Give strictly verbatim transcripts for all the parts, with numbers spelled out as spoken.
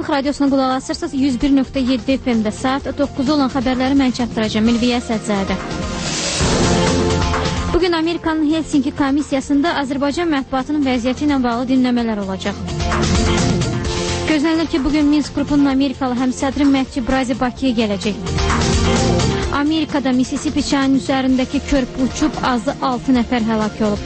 Azadlıq Radiosuna qulaq asırsınız. yüz bir nöqtə yeddi F M-də saat doqquzda olan xəbərləri mən çatdıracağım. Milviyə Sədzadə. Bugün Amerikanın Helsinki komissiyasında Azərbaycan mətbuatının vəziyyəti ilə bağlı dinləmələr olacaq. Gözlənilir ki, bugün Minsk qrupunun Amerikalı həmsədri Məhdi Brazi Bakıya gələcək. Amerikada Mississippi çayının üzərindəki körpü uçub, azı altı nəfər həlak olub.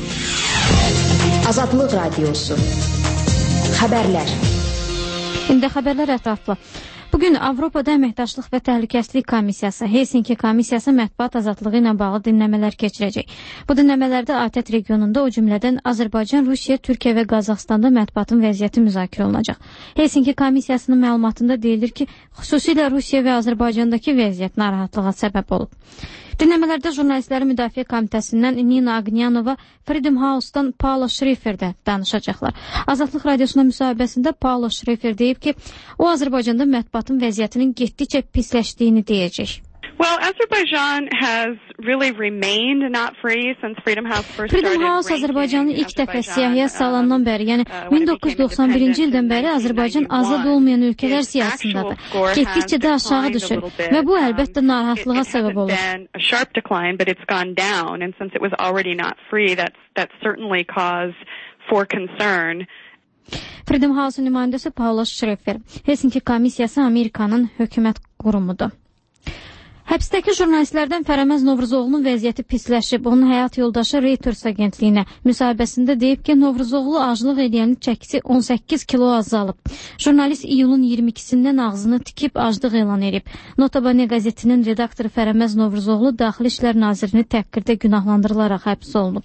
Azadlıq Radiosu. Xəbərlər. İndi xəbərlər ətraflı. Bugün Avropada Əməkdaşlıq və Təhlükəsizlik Komissiyası, Helsinki Komissiyası mətbuat azadlığı ilə bağlı dinləmələr keçirəcək. Bu dinləmələrdə A T E T regionunda, o cümlədən Azərbaycan, Rusiya, Türkiyə və Qazaxstanda mətbuatın vəziyyəti müzakirə olunacaq. Helsinki Komissiyasının məlumatında deyilir ki, xüsusilə Rusiya və Azərbaycandakı vəziyyət narahatlığa səbəb olub. Dinləmələrdə Jurnalistlərin Müdafiə Komitəsindən Nina Agnyanova, Freedom House-dan Paulo Schrieffer də danışacaqlar. Azadlıq Radiosuna müsahibəsində Paulo Schrieffer deyib ki, o Azərbaycanda mətbuatın vəziyyətinin getdikcə pisləşdiyini deyəcək. Well, Azerbaijan has really remained not free since Freedom House first started. Freedom House Azərbaycanı ilk dəfə siyahıya salandan bəri, yəni min doqquz yüz doxsan birinci ildən bəri Azərbaycan azad olmayan ölkələr siyahısındadır. Getdikcə də aşağı düşür və bu əlbəttə narahatlığa səbəb olur. A sharp decline, but it's gone down, and since it was already not free, that's that's certainly cause for concern. Freedom House-un nümayəndəsi Paulo Schrieffer, Helsinki Komissiyası Amerikanın hökumət qurumudur. Həbsdəki jurnalistlərdən Fərəməz Novruzoğlu'nun vəziyyəti pisləşib. Onun həyat yoldaşı Reuters agentliyinə müsahibəsində deyib ki, Novruzoğlu aclıq eləyənin çəkisi on səkkiz kilo azalıb. Jurnalist iyulun iyirmi ikisindən ağzını tikib aclıq elan edib. Notabene qəzetinin redaktoru Fərəməz Novruzoğlu Daxili İşlər Nazirini təhqirdə günahlandırılaraq həbs olunub.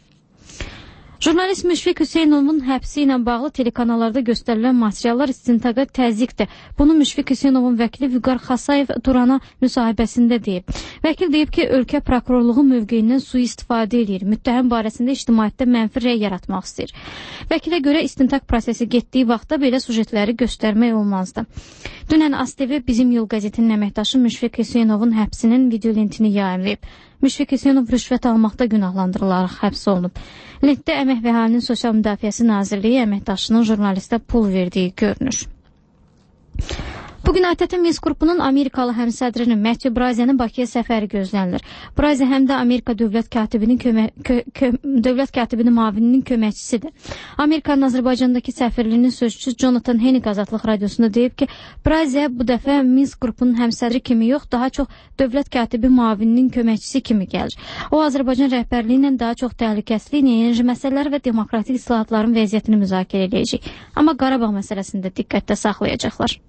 Jurnalist Müşfiq Hüseynovun həbsi ilə bağlı telekanallarda göstərilən materiallar istintaqa təzyiqdir. Bunu Müşfiq Hüseynovun vəkili Vüqar Xasayev Durana müsahibəsində deyib. Vəkil deyib ki, ölkə prokurorluğu mövqeyindən sui-istifadə edir. Müttəhəm barəsində ictimaiyyətdə mənfi rəy yaratmaq istəyir. Vəkilə görə istintaq prosesi getdiyi vaxtda belə sujetləri göstərmək olmazdı. Dünən A S T V Bizim Yol qəzetinin əməkdaşı Müşfiq Hüseynovun həbsinin videolentini yayımlayıb. Müşfiq Hüseynov rüşvət almaqda günahlandırılaraq həbs olunub. Lentdə Əmək və Əhalinin Sosial Müdafiəsi Nazirliyi əməkdaşının jurnalistə pul verdiyi görünür. Bugün A T E T Minsk qrupunun Amerikalı həmsədrinin Məhdi Brazi'nin Bakıya səfəri gözlənilir. Brazi həm də Amerika dövlət katibinin kömə, kö, kö, dövlət katibinin mavininin köməkçisidir. Amerikanın Azərbaycandakı səfirliyinin sözçüsü Jonathan Hennig Azadlıq Radiosunda deyib ki, Brazi'yə bu dəfə Minsk qrupunun həmsədri kimi yox, daha çox dövlət katibi mavininin köməkçisi kimi gəlir. O, Azərbaycan rəhbərliyi ilə daha çox təhlükəsizlik, enerji məsələləri və demokratik islahatların vəziyyətini müzakirə edəcək. Amma Qarabağ məsələsində diqqətdə saxlayacaqlar.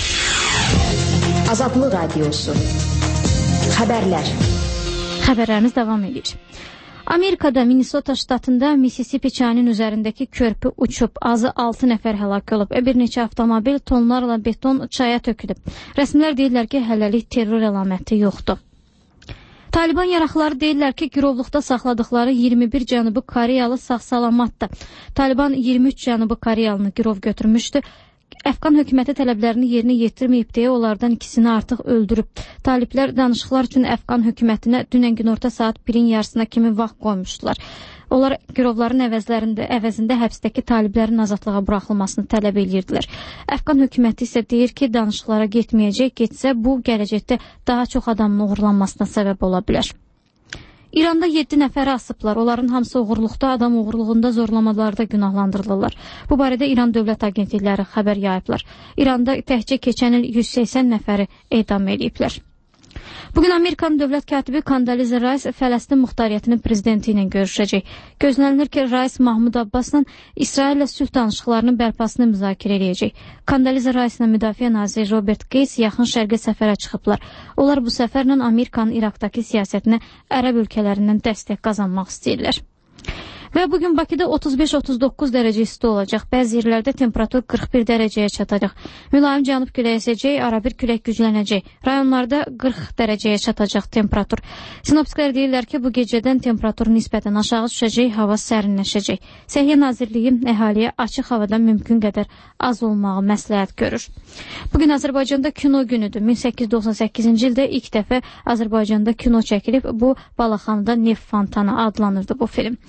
Azadlıq Radiosu. Xəbərlər. Xəbərlərimiz davam edir. Amerikada Minnesota ştatında Mississippi çayının üzərindəki körpü uçub, azı altı nəfər həlak olub. Bir neçə avtomobil tonlarla beton çaya tökülüb. Rəsmilər deyirlər ki, hələlik terror əlaməti yoxdur. Taliban yaraqları deyirlər ki, girovluqda saxladıqları iyirmi bir Cənubi Koreyalı sağ-salamatdır. Taliban iyirmi üç Cənubi Koreyalını girov götürmüşdü. Əfqan hökuməti tələblərini yerinə yetirməyib deyə onlardan ikisini artıq öldürüb. Taliblər danışıqlar üçün Əfqan hökumətinə dünən günorta saat birin yarısına kimi vaxt qoymuşdular. Onlar girovların əvəzlərində, əvəzində həbsdəki taliblərin azadlığa buraxılmasını tələb edirdilər. Əfqan hökuməti isə deyir ki, danışıqlara getməyəcək, getsə bu gələcəkdə daha çox adamın uğurlanmasına səbəb ola bilər. İranda yeddi nəfəri asıblar. Onların hamısı oğurluqda, adam oğurluğunda zorlamalarda günahlandırılırlar. Bu barədə İran dövlət agentlikləri xəbər yayıblar. İranda təhcə keçən il yüz səksən nəfəri edam ediblər. Bugün Amerikanın dövlət katibi Condoleezza Rice Fələstin muxtariyyətinin prezidenti ilə görüşəcək. Gözlənilir ki, Rice Mahmud Abbasla İsraillə sülh danışıqlarının bərpasını müzakirə edəcək. Condoleezza Rice-la Müdafiə naziri Robert Gates yaxın şərqə səfərə çıxıblar. Onlar bu səfərlə Amerikanın İraqdakı siyasətinə ərəb ölkələrindən dəstək qazanmaq istəyirlər. Və bugün Bakıda otuz beş otuz doqquz dərəcə isti olacaq. Bəzi yerlərdə temperatur qırx bir dərəcəyə çatacaq. Mülayim cənub küləyi əsəcək, arabir külək güclənəcək. Rayonlarda qırx dərəcəyə çatacaq temperatur. Sinoptiklər deyirlər ki, bu gecədən temperatur nisbətən aşağı düşəcək, hava sərinləşəcək. Səhiyyə Nazirliyi əhaliyə açıq havada mümkün qədər az olmağı məsləhət görür. Bugün Azərbaycanda kino günüdür. min səkkiz yüz doxsan səkkizinci ildə ilk dəfə Azərbaycanda kino çəkilib. Bu Balaxanıda Neft Fontanı adlanırdı bu film.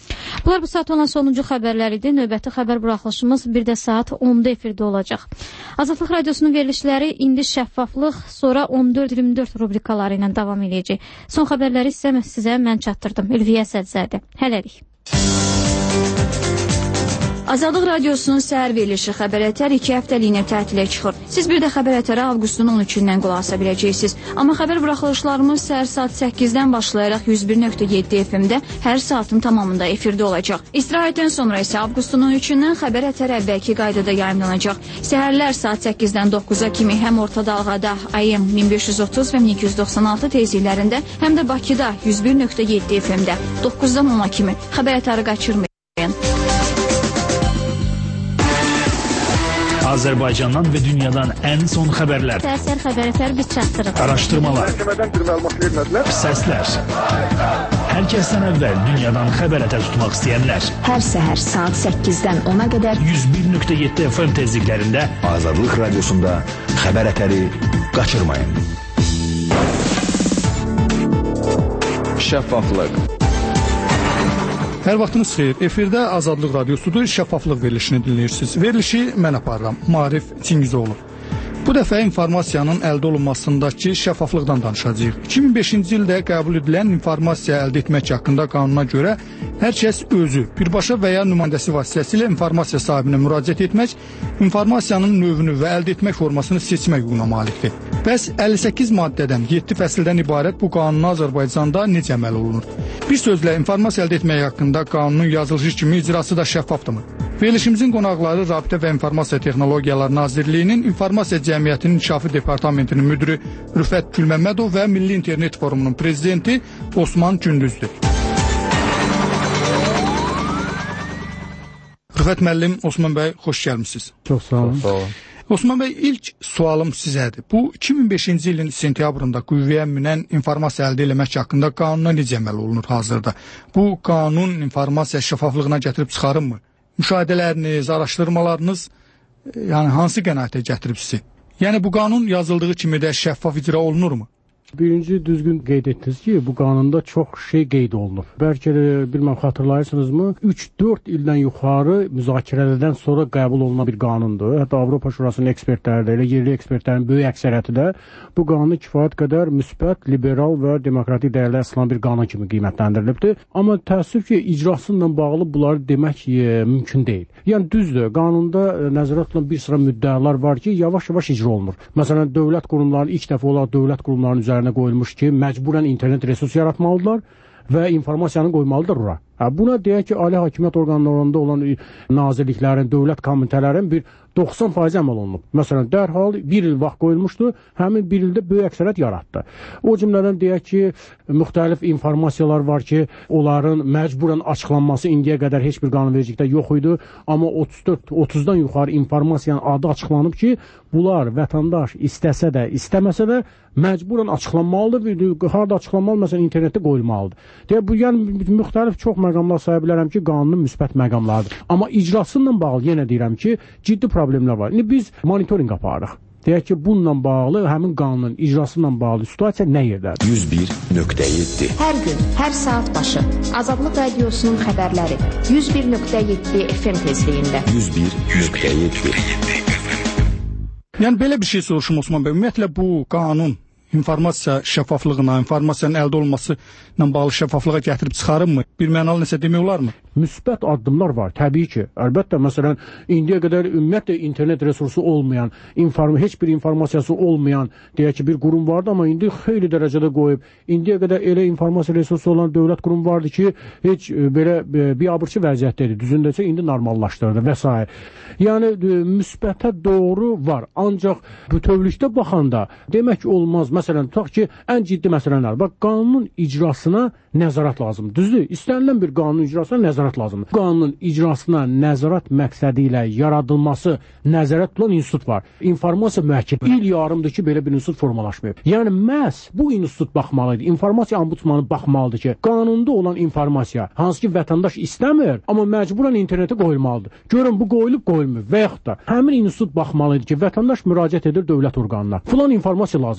Bunlar bu saat olan sonuncu xəbərlər idi. Növbəti xəbər buraxılışımız bir də saat onda efirdə olacaq. Azadlıq Radiosunun verilişləri indi şəffaflıq, sonra on dörd iyirmi dörd rubrikaları ilə davam edəcək. Son xəbərləri isə sizə mən çatdırdım. Ülviyə Sədzədə. Hələlik. Azadlıq Radiosunun səhər verilişi Xəbər Ətər iki həftəliyinə tətilə çıxır. Siz bir də Xəbər Ətərə avqustun on üçündən qulaq asa biləcəksiniz. Amma xəbər buraxılışlarımız səhər saat səkkizdən başlayaraq yüz bir nöqtə yeddi F M-də hər saatın tamamında efirdə olacaq. İstirahətdən sonra isə avqustun on üçündən Xəbər Ətər əvvəlki qaydada yayımlanacaq. Səhərlər saat səkkizdən doqquza kimi həm orta dalğada A M min beş yüz otuz və min iki yüz doxsan altı tezliklərində, həm də Bakıda yüz bir nöqtə yeddi F M-də doqquzdan ona kimi Xəbər Ətəri qaçırmayın. Azərbaycandan və dünyadan ən son xəbərlər, Səhər Xəbər Ətər biz çatdırırıq. araşdırmalar, səslər. Hər kəsdən əvvəl dünyadan Xəbər Ətər tutmaq istəyənlər. Hər səhər saat səkkizdən ona qədər yüz bir nöqtə yeddi F M tezliklərində Azadlıq Radiosunda Xəbər Ətəri qaçırmayın. Şəffaflıq. Hər vaxtınız xeyir. Efirdə Azadlıq Radiosudur, şəffaflıq verilişini dinləyirsiniz. Verilişi mən aparıram, Maarif Çingizoğlu. Bu dəfə informasiyanın əldə olunmasındakı şəffaflıqdan danışacağıq. iki min beşinci ildə qəbul edilən informasiya əldə etmək haqqında qanuna görə hər kəs özü, birbaşa və ya nümayəndəsi vasitəsilə informasiya sahibinə müraciət etmək, informasiyanın növünü və əldə etmək formasını seçmək hüququna malikdir. Bəs əlli səkkiz maddədən yeddi fəsildən ibarət bu qanuna Azərbaycanda necə əməl olunur? Bir sözlə, informasiya əldə etmək haqqında qanunun yazılışı kimi icrası da şəffafdırmı? Verilişimizin qonaqları Rabitə və İnformasiya Texnologiyaları Nazirliyinin İnformasiya Cəmiyyətinin İnkişafı Departamentinin müdiri Rüfət Gülməmmədov və Milli İnternet Forumunun prezidenti Osman Gündüzdür. Rüfət müəllim, Osman bəy, xoş gəlmisiniz. Çox sağ olun. Çox sağ olun. Osman bəy, ilk sualım sizədir. Bu iki min beşinci ilin sentyabrında qüvvəyə minən informasiya əldə etmək haqqında qanuna necə əməl olunur hazırda? Bu qanun informasiya şəffaflığına gətirib çıxarırmı? Müşahidələriniz, araşdırmalarınız yəni hansı qənaətə gətirib sizi? Yəni bu qanun yazıldığı kimi də şəffaf icra olunurmu? Birinci düzgün qeyd etdiniz ki, bu qanunda çox şey qeyd olunur. Bəlkə də bilməm xatırlayırsınızmı, üç dörd ildən yuxarı müzakirələrdən sonra qəbul olunan bir qanundur. Hətta Avropa Şurasının ekspertləri də, elə yerli ekspertlərin böyük əksəriyyəti də bu qanunu kifayət qədər müsbət, liberal və demokratik dəyərlər əsaslan bir qanun kimi qiymətləndirilibdir. Amma təəssüf ki, icrasıyla bağlı bunları demək e, mümkün deyil. Yəni düzdür, qanunda e, nəzərə tutulan bir sıra müddəalar var ki, yavaş-yavaş icra olunur. Məsələn, dövlət qurumlarının ilk dəfə olaraq dövlət qurumlarının üzərinə qoyulmuş ki, məcburən internet resursu yaratmalıdırlar və informasiyanı qoymalıdır ora. Buna deyək ki, ali hakimiyyət orqanlarında olan nazirliklərin, dövlət komitələrin bir doxsan faiz əməl olunub. Məsələn, dərhal bir il vaxt qoyulmuşdu, həmin bir ildə böyük əksəriyyət yaratdı. O cümlədən deyək ki, müxtəlif informasiyalar var ki, onların məcburən açıqlanması indiyə qədər heç bir qanunvericilikdə yox idi, amma otuz dörd otuzdan yuxarı informasiyanın adı açıqlanıb ki, bunlar vətəndaş istəsə də, istəməsə də məcburən açıqlanmalıdır, harada açıqlanmalı, məsələn, internetdə qoyulmalıdır. Deyə, bu, yəni, müxtəlif çox məqamlar saya bilərəm ki, qanunun müsbət məqamlardır. Amma icrasıyla bağlı yenə deyirəm ki, ciddi problemlər var. İndi biz monitorinq aparırıq. Deyək ki, bununla bağlı, həmin qanunun icrasıyla bağlı situasiya nə yerdədir? yüz bir nöqtə yeddi. hər gün, hər saat başı Azadlıq Radiosunun xəbərləri yüz bir nöqtə yeddi F M tezliyində. yüz bir nöqtə yeddi. Yəni belə bir şey soruşum Osman bəy. Ümumiyyətlə bu qanun informasiya şəffaflığına, informasiyanın əldə olması ilə bağlı şəffaflığa gətirib çıxarırmı? Bir mənalı nəsə demək olarmı? Müsbət addımlar var, təbii ki. Əlbəttə, məsələn, indiyə qədər ümumiyyətlə internet resursu olmayan, inform heç bir informasiyası olmayan, deyək ki, bir qurum vardı, amma indi xeyli dərəcədə qoyub. İndiyə qədər elə informasiya resursu olan dövlət qurum vardı ki, heç e, belə e, biabırçı vəziyyətdə idi. Düzündəsə indi normallaşdırdı və s. Yəni e, müsbətə doğru var. Ancaq bütövlükdə baxanda demək olmaz. Məsələn, tutaq ki, ən ciddi məsələlər. Bax, qanunun icrasına nəzarət lazımdır. Düzdür? İstənilən bir qanun icrasına nəzarət lazımdır. Qanunun icrasına nəzarət məqsədi ilə yaradılması nəzarət tutulan institut var. İnformasiya mühəkimi. İl yarımdır ki, belə bir institut formalaşmayıb. Yəni məhz bu institut baxmalıdır. İnformasiya ombudsmanı baxmalıdır ki, qanunda olan informasiya, hansı ki vətəndaş istəmir, amma məcburən internetə qoyulmalıdır. Görün bu qoyulub qoyulmur və yaxud da həmin institut baxmalıdır ki, vətəndaş müraciət edir dövlət orqanına. Filan informasiya lazımdır. O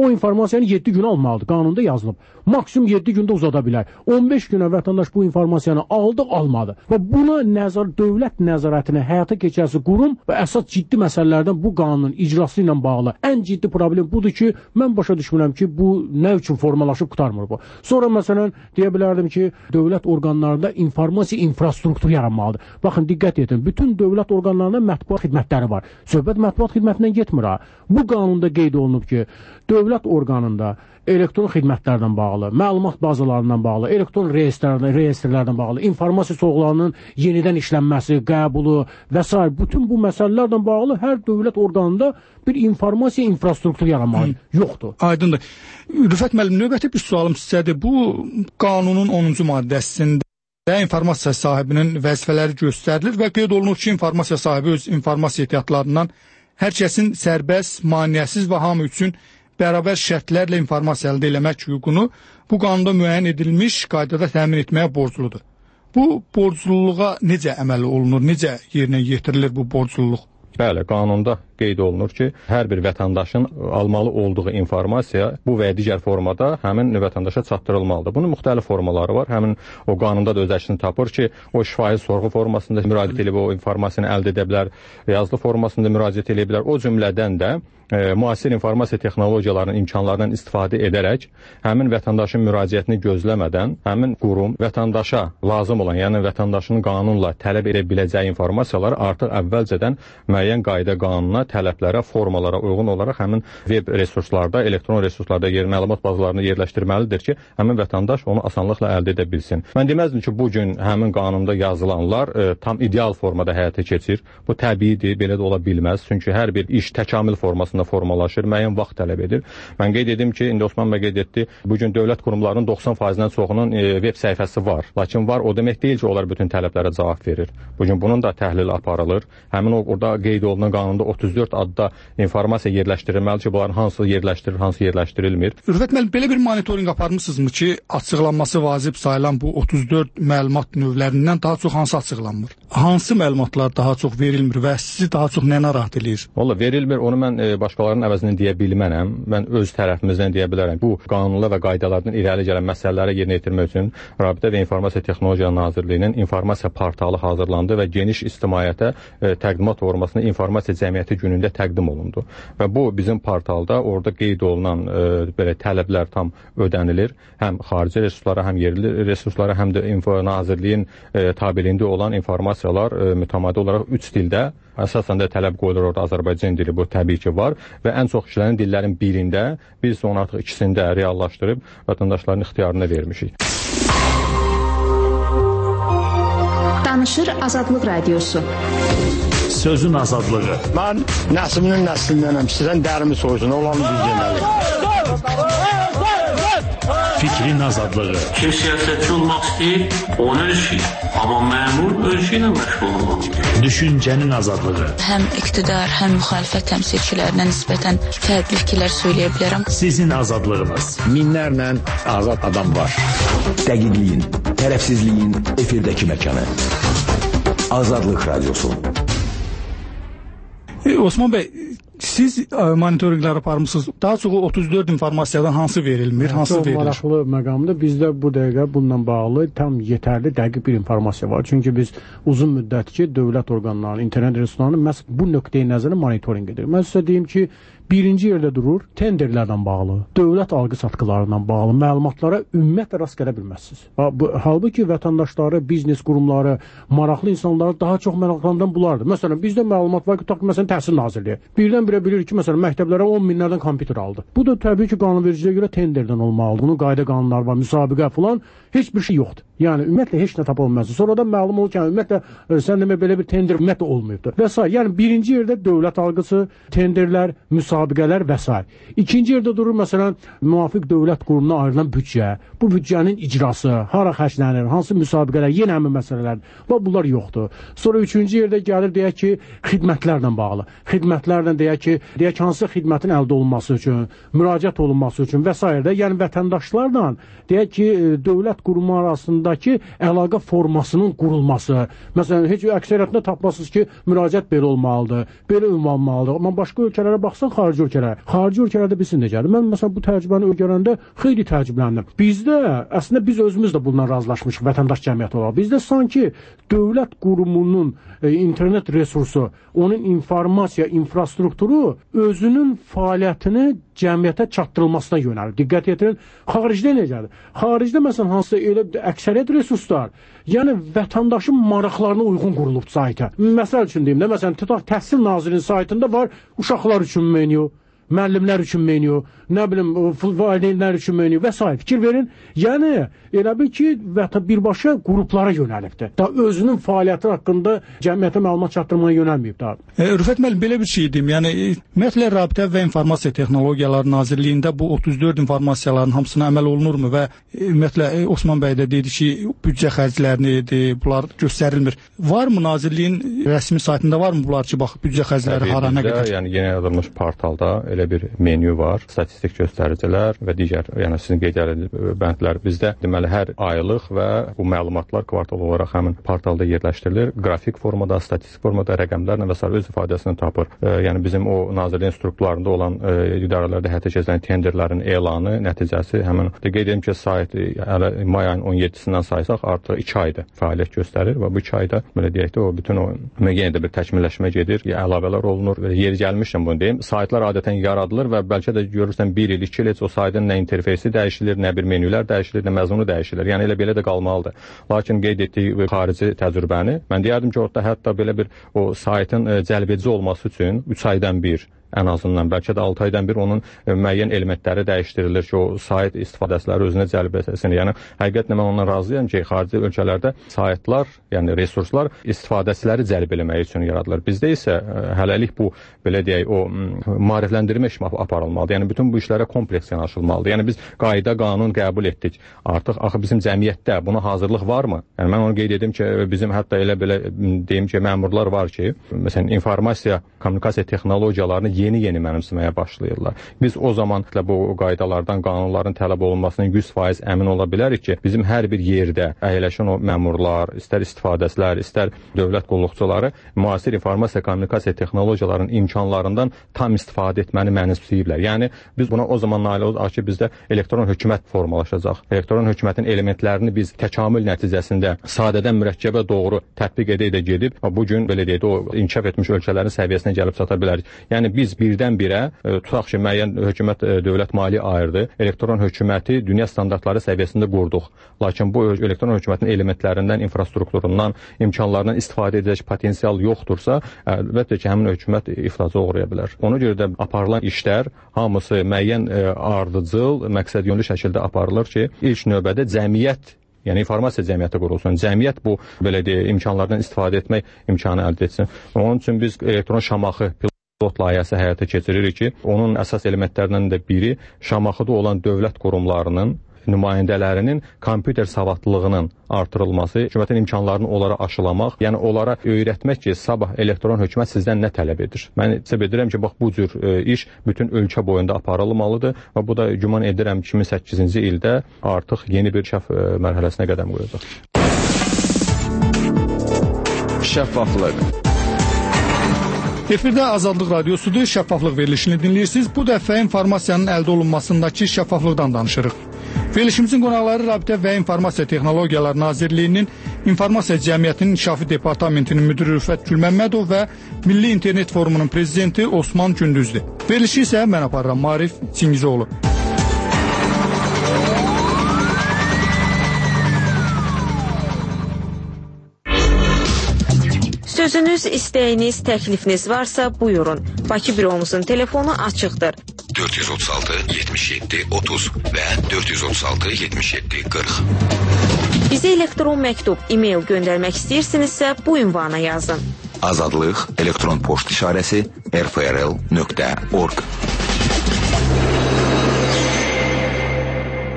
o informasiyanı yeddi gün almalıdır. Qanunda yazılıb. Maksimum yeddi gündə uzada bilər. on beş günə vətəndaş bu informasiyanı aldı, almadı. Və buna nəzar dövlət nəzarətini həyata keçirəsi qurum və əsas ciddi məsələlərdən bu qanunun icrası ilə bağlı ən ciddi problem budur ki, mən başa düşmürəm ki, bu nə üçün formalaşıb qurtarmır bu. Sonra məsələn deyə bilərdim ki, dövlət orqanlarında informasiya infrastrukturu yaranmalıdır. Baxın, diqqət edin, bütün dövlət orqanlarında mətbuat xidmətləri var. Söhbət mətbuat xidmətindən getmir ha. Bu qanunda qeyd olunub ki, dövlət orqanında elektron xidmətlərdən bağlı, məlumat bazalarından bağlı, elektron reyestrlərdən, reyestrlərdən bağlı, informasiya sorğularının yenidən işlənməsi, qəbulu və s. bütün bu məsələlərdən bağlı hər dövlət orqanında bir informasiya infrastrukturu yaranmalı yoxdur. Aydındır. Rüfət müəllim, növbəti bir sualım sizədir. Bu qanunun onuncu maddəsində informasiya sahibinin vəzifələri göstərilir və qeyd olunur ki, informasiya sahibi öz informasiya ehtiyatlarından hər kəsin sərbəst, maneəsiz və hamı üçün bərabər şərtlərlə informasiya əldə eləmək hüququnu bu qanunda müəyyən edilmiş qaydada təmin etməyə borcludur. Bu borcluluğa necə əməl olunur, necə yerinə yetirilir bu borcluluq? Bəli, qanunda qeyd olunur ki, hər bir vətəndaşın almalı olduğu informasiya bu və ya digər formada həmin vətəndaşa çatdırılmalıdır. Bunun müxtəlif formaları var. Həmin o qanunda da öz əksini tapır ki, o şifahi sorğu formasında müraciət edib o informasiyanı əldə edə bilər, yazılı formasında müraciət edə bilər. O cümlədən də E, müasir informasiya texnologiyalarının imkanlarından istifadə edərək həmin vətəndaşın müraciətini gözləmədən həmin qurum vətəndaşa lazım olan, yəni vətəndaşın qanunla tələb edə biləcəyi informasiyaları artıq əvvəlcədən müəyyən qayda qanuna, tələblərə, formalara uyğun olaraq həmin web resurslarda, elektron resurslarda, yer məlumat bazalarında yerləşdirməlidir ki, həmin vətəndaş onu asanlıqla əldə edə bilsin. Mən deməzdim ki, bu gün həmin qanunda yazılanlar e, tam ideal formada həyata keçir. Bu təbiidir, belə də ola bilməz. Çünki hər bir iş təkamül formasında formalaşır, müəyyən vaxt tələb edir. Mən qeyd edim ki, indi Osman bəy qeyd etdi, bugün dövlət qurumlarının doxsan faizindən çoxunun e, web səhifəsi var. Lakin var, o demək deyil ki, onlar bütün tələblərə cavab verir. Bugün bunun da təhlili aparılır. Həmin o orada qeyd olunan qanunda otuz dörd adda informasiya yerləşdirilməli ki, bunların hansı yerləşdirilir, hansı yerləşdirilmir. Rüfət müəllim, belə bir monitorinq aparmısınızmı ki, açıqlanması vacib sayılan bu otuz dörd məlumat növlərindən daha çox hansı açıqlanmır? Hansı məlumatlar daha çox verilmir və sizi daha çox nə narahat eləyir? Valla verilmir, onu mən e, başqalarının əvəzindən deyə bilmənəm. Mən öz tərəfimizdən deyə bilərəm. Bu qanunla və qaydalardan irəli gələn məsələləri yerinə yetirmək üçün Rabitə və İnformasiya Texnologiya Nazirliyinin informasiya portalı hazırlandı və geniş ictimaiyyətə e, təqdimat formasında informasiya cəmiyyəti günündə təqdim olundu. Və bu bizim portalda orada qeyd olunan e, belə tələblər tam ödənilir. Həm xarici resurslara, həm yerli resurslara, həm də info Nazirliyin e, tabeliyində olan informasiyalar e, mütəmadi olaraq üç dildə əsasən də tələb qoyulur orada Azərbaycan dili, bu təbii ki var və ən çox işlənən dillərin birində, biz onu artıq ikisində reallaşdırıb vətəndaşların ixtiyarına vermişik. Danışır Azadlıq Radiosu. Sözün azadlığı. Mən nəslinin nəslindənəm, sizdən dərimi soysun, olanı biz deməli. Fikrin azadlığı. Kim siyasətçi olmaq istəyir, onu ölçür. Amma məmur ölçü ilə məşğul olmaq istəyir. Düşüncənin azadlığı. Həm iqtidar, həm müxalifət təmsilçilərinə nisbətən fərqli fikirlər söyləyə bilərəm. Sizin azadlığınız. Minlərlə azad adam var. Dəqiqliyin, tərəfsizliyin efirdəki məkanı. Azadlıq Radiosu. E, Osman bəy, siz monitorinqlər aparmısınız. Daha çox otuz dörd informasiyadan hansı verilmir, hansı Çox verilir? Çox maraqlı məqamda bizdə bu dəqiqə bununla bağlı tam yetərli dəqiq bir informasiya var. Çünki biz uzun müddət ki, dövlət orqanlarının, internet resurslarının məhz bu nöqteyi nəzərə monitorinq edirik. Mən sizə deyim ki, birinci yerdə durur tenderlərdən bağlı, dövlət alqı satqılarından bağlı məlumatlara ümumiyyətlə rast gələ bilməzsiniz. Halbuki vətəndaşları, biznes qurumları, maraqlı insanları daha çox maraqlandıran bunlardır. Məsələn, bizdə məlumat var ki, tutaq ki, məsələn, Təhsil Nazirliyi birdən-birə bilir ki, məsələn, məktəblərə on minlərdən kompüter aldı. Bu da təbii ki, qanunvericiliyə görə tenderdən olmalıdır. Bunun qayda qanunları var, müsabiqə falan, heç bir şey yoxdur. Yəni ümumiyyətlə heç nə tapa bilməzsiniz. Sonradan məlum olur ki, ümumiyyətlə sən demə belə bir tender ümumiyyətlə olmayıbdır. Və s. Yəni birinci yerdə dövlət alqısı, tenderlər, müsabiqələr və s. İkinci yerdə durur məsələn müvafiq dövlət qurumuna ayrılan büdcə. Bu büdcənin icrası, hara xərclənir, hansı müsabiqələr, yenə həmin məsələlər. Və bunlar yoxdur. Sonra üçüncü yerdə gəlir deyək ki, xidmətlərlə bağlı. Xidmətlərlə deyək ki, deyək ki, hansı xidmətin əldə olunması üçün, müraciət olunması üçün və s. Yəni vətəndaşlarla deyək ki, dövlət qurumu arasında arasındakı əlaqə formasının qurulması. Məsələn, heç əksəriyyətində tapmasınız ki, müraciət belə olmalıdır, belə ünvanmalıdır. Amma başqa ölkələrə baxsan, xarici ölkələrə. Xarici ölkələrdə bilsin necədir. Mən məsələn bu təcrübəni öyrənəndə xeyli təəccübləndim. Bizdə əslində biz özümüz də bununla razılaşmışıq vətəndaş cəmiyyəti olaraq. Bizdə sanki dövlət qurumunun e, internet resursu, onun informasiya infrastrukturu özünün fəaliyyətini cəmiyyətə çatdırılmasına yönəlir. Diqqət yetirin, xaricdə necədir? Xaricdə məsələn hansısa elə əksəriyyət resurslar, yəni vətəndaşın maraqlarına uyğun qurulub saytə. Məsəl üçün deyim də, məsələn, tutaq Təhsil Nazirinin saytında var uşaqlar üçün menyu, müəllimlər üçün menyu, nə bilim, valideynlər üçün menyu və s. Fikir verin, yəni elə bil ki, birbaşa qruplara yönəlibdir. Da özünün fəaliyyəti haqqında cəmiyyətə məlumat çatdırmaya yönəlməyib da. E, Rüfət müəllim, belə bir şey deyim. Yəni ümumiyyətlə Rabitə və İnformasiya Texnologiyaları Nazirliyində bu otuz dörd informasiyaların hamısına əməl olunurmu və ümumiyyətlə Osman bəy də dedi ki, büdcə xərclərini dedi, bunlar göstərilmir. Varmı Nazirliyin rəsmi saytında varmı bunlar ki, bax büdcə xərcləri hara nə qədər? Yəni yeni yaradılmış portalda elə bir menyu var, statistik göstəricilər və digər, yəni sizin qeyd etdiyiniz bəndlər bizdə deməli hər aylıq və bu məlumatlar kvartal olaraq həmin portalda yerləşdirilir. Qrafik formada, statistik formada rəqəmlərlə və sair öz ifadəsini tapır. E, yəni bizim o nazirliyin strukturlarında olan e, idarələrdə həyata keçirilən tenderlərin elanı, nəticəsi həmin qeyd edim ki, sayt hələ may ayının on yeddisindən saysaq artıq iki aydır fəaliyyət göstərir və bu iki ayda belə deyək də o bütün o müəyyən də bir təkmilləşmə gedir, əlavələr olunur və yeri gəlmişəm bunu deyim. Saytlar adətən yaradılır və bəlkə də görürsən bir il, iki il heç o saytın nə interfeysi dəyişilir, nə bir menülər dəyişilir, nə məzmunu dəyişilir. Yəni elə belə də qalmalıdır. Lakin qeyd etdiyi xarici təcrübəni mən deyərdim ki, orada hətta belə bir o saytın cəlbedici olması üçün üç aydan bir ən azından, bəlkə də altı aydan bir onun e, müəyyən elementləri dəyişdirilir ki, o sayt istifadəçiləri özünə cəlb etsin. Yəni həqiqətən mən ondan razıyam ki, xarici ölkələrdə saytlar, yəni resurslar istifadəçiləri cəlb etmək üçün yaradılır. Bizdə isə e, hələlik bu belə deyək, o maarifləndirmə işi aparılmalıdır. Yəni bütün bu işlərə kompleks yanaşılmalıdır. Yəni biz qayda, qanun qəbul etdik. Artıq axı bizim cəmiyyətdə buna hazırlıq varmı? Yəni mən onu qeyd edim ki, bizim hətta elə belə deyim ki, məmurlar var ki, məsələn, informasiya, kommunikasiya texnologiyalarını yeni-yeni mənimsəməyə başlayırlar. Biz o zaman bu qaydalardan, qanunların tələb olunmasının yüz faiz əmin ola bilərik ki, bizim hər bir yerdə əyləşən o məmurlar, istər istifadəçilər, istər dövlət qulluqçuları müasir informasiya, kommunikasiya texnologiyalarının imkanlarından tam istifadə etməni mənimsəyiblər. Yəni biz buna o zaman nail olacaq ki, bizdə elektron hökumət formalaşacaq. Elektron hökumətin elementlərini biz təkamül nəticəsində sadədən mürəkkəbə doğru tətbiq edə-edə gedib, bu gün belə deyək, o inkişaf etmiş ölkələrin səviyyəsinə gəlib çata bilərik. Yəni biz birdən-birə e, tutaq ki, müəyyən hökumət e, dövlət maliyyə ayırdı. Elektron hökuməti dünya standartları səviyyəsində qurduq. Lakin bu elektron hökumətin elementlərindən, infrastrukturundan, imkanlarından istifadə edəcək potensial yoxdursa, əlbəttə ki, həmin hökumət iflasa uğraya bilər. Ona görə də aparılan işlər hamısı müəyyən e, ardıcıl, məqsədyönlü şəkildə aparılır ki, ilk növbədə cəmiyyət, yəni informasiya cəmiyyəti qurulsun. Cəmiyyət bu belə deyə imkanlardan istifadə etmək imkanı əldə etsin. Onun üçün biz elektron Şamaxı pilot layihəsi həyata keçiririk ki, onun əsas elementlərindən də biri Şamaxıda olan dövlət qurumlarının nümayəndələrinin kompüter savadlılığının artırılması, hökumətin imkanlarını onlara aşılamaq, yəni onlara öyrətmək ki, sabah elektron hökumət sizdən nə tələb edir. Mən hesab edirəm ki, bax bu cür e, iş bütün ölkə boyunda aparılmalıdır və bu da güman edirəm iki min səkkizinci ildə artıq yeni bir şəf e, mərhələsinə qədəm qoyacaq. Şəffaflıq. Efirdə Azadlıq Radiosudur, şəffaflıq verilişini dinləyirsiniz. Bu dəfə informasiyanın əldə olunmasındakı şəffaflıqdan danışırıq. Verilişimizin qonaqları Rabitə və İnformasiya Texnologiyaları Nazirliyinin İnformasiya Cəmiyyətinin İnkişafı Departamentinin müdiri Rüfət Gülməmmədov və Milli İnternet Forumunun prezidenti Osman Gündüzdür. Verilişi isə mən aparıram, Marif Çingizoğlu. Sözünüz, istəyiniz, təklifiniz varsa buyurun. Bakı büromuzun telefonu açıqdır. dörd yüz otuz altı yetmiş yeddi otuz və dörd yüz otuz altı yetmiş yeddi qırx. Bizə elektron məktub, e-mail göndərmək istəyirsinizsə bu ünvana yazın. Azadlıq elektron poçt işarəsi r f r l nöqtə org.